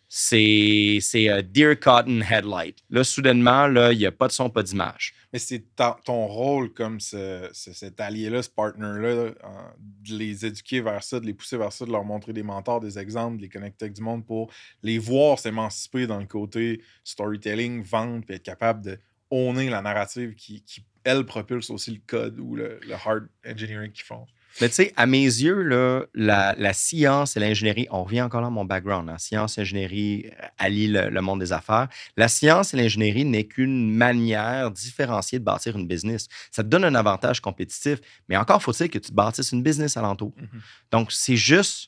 c'est, c'est uh, Deer Cotton Headlight. Là, soudainement, là, il n'y a pas de son, pas d'image. Mais c'est ta, ton rôle comme ce, ce, cet allié-là, ce partner-là, euh, de les éduquer vers ça, de les pousser vers ça, de leur montrer des mentors, des exemples, de les connecter avec du monde pour les voir s'émanciper dans le côté storytelling, vente, puis être capable de owner la narrative qui, qui elle, propulse aussi le code ou le, le hard engineering qu'ils font. Mais tu sais, à mes yeux, là, la, la science et l'ingénierie, on revient encore là à mon background, hein, science et ingénierie allient le, le monde des affaires. La science et l'ingénierie n'est qu'une manière différenciée de bâtir une business. Ça te donne un avantage compétitif, mais encore faut-il que tu bâtisses une business alentour. Mm-hmm. Donc, c'est juste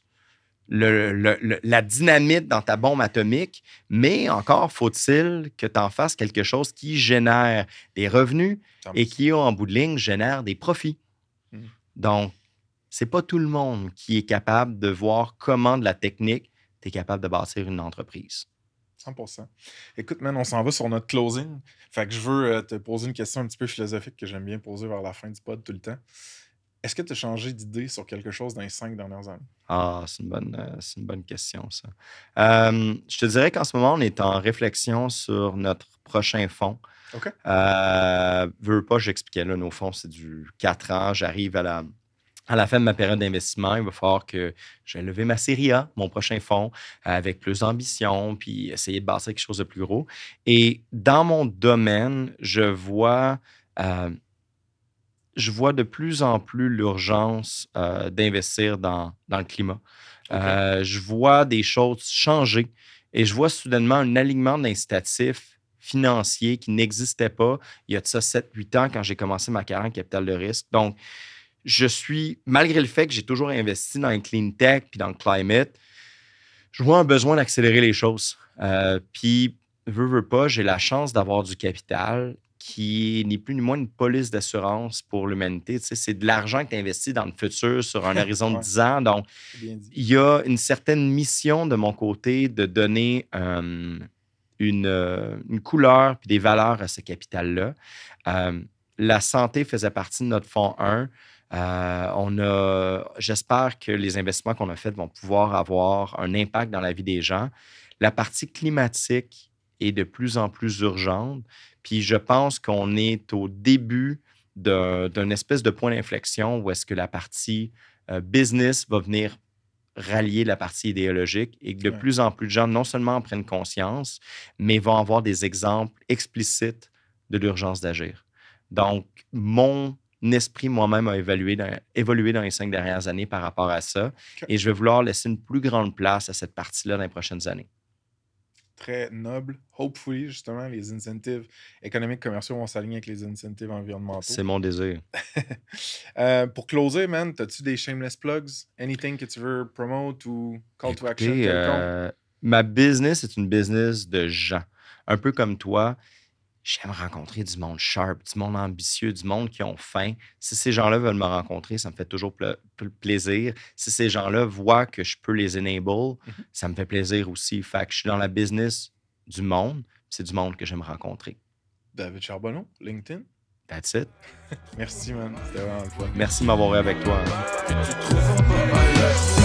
le, le, le, la dynamite dans ta bombe atomique, mais encore faut-il que tu en fasses quelque chose qui génère des revenus et qui, en bout de ligne, génère des profits. Mm-hmm. Donc, c'est pas tout le monde qui est capable de voir comment de la technique tu es capable de bâtir une entreprise. cent pour cent. Écoute, man, on s'en va sur notre closing. Fait que je veux euh, te poser une question un petit peu philosophique que j'aime bien poser vers la fin du pod tout le temps. Est-ce que tu as changé d'idée sur quelque chose dans les cinq dernières années? Ah, c'est une bonne, euh, c'est une bonne question, ça. Euh, je te dirais qu'en ce moment, on est en réflexion sur notre prochain fonds. OK. Euh, veux pas, j'expliquais là, nos fonds, c'est du quatre ans. J'arrive à la... À la fin de ma période d'investissement, il va falloir que je vais lever ma série A, mon prochain fonds, avec plus d'ambition, puis essayer de bâtir quelque chose de plus gros. Et dans mon domaine, je vois, euh, je vois de plus en plus l'urgence euh, d'investir dans, dans le climat. Okay. Euh, je vois des choses changer et je vois soudainement un alignement d'incitatifs financiers qui n'existait pas il y a de ça sept huit ans quand j'ai commencé ma carrière en capital de risque. Donc, je suis, malgré le fait que j'ai toujours investi dans le clean tech puis dans le climate, je vois un besoin d'accélérer les choses. Euh, puis, veux, veux pas, j'ai la chance d'avoir du capital qui n'est plus ni moins une police d'assurance pour l'humanité. Tu sais, c'est de l'argent que tu investis dans le futur sur un horizon de dix ans. Donc, il y a une certaine mission de mon côté de donner euh, une, euh, une couleur puis des valeurs à ce capital-là. Euh, la santé faisait partie de notre fonds un. Euh, on a, j'espère que les investissements qu'on a faits vont pouvoir avoir un impact dans la vie des gens. La partie climatique est de plus en plus urgente. Puis je pense qu'on est au début d'un, d'un espèce de point d'inflexion où est-ce que la partie euh, business va venir rallier la partie idéologique et que de ouais. plus en plus de gens non seulement en prennent conscience, mais vont avoir des exemples explicites de l'urgence d'agir. Donc, mon esprit moi-même a évolué dans, évolué dans les cinq dernières années par rapport à ça. Okay. Et je vais vouloir laisser une plus grande place à cette partie-là dans les prochaines années. Très noble. Hopefully, justement, les incentives économiques commerciaux vont s'aligner avec les incentives environnementaux. C'est mon désir. euh, pour closer, man, as-tu des shameless plugs? Anything que tu veux promote ou call Écoutez, to action? Euh, ma business est une business de gens. Un peu comme toi. J'aime rencontrer du monde sharp, du monde ambitieux, du monde qui ont faim. Si ces gens-là veulent me rencontrer, ça me fait toujours pla- plaisir. Si ces gens-là voient que je peux les enable, mm-hmm. ça me fait plaisir aussi. Fait que je suis dans la business du monde. C'est du monde que j'aime rencontrer. David Charbonneau, LinkedIn. That's it. Merci, man. C'était vraiment le fun. Merci de m'avoir eu avec toi. Hein.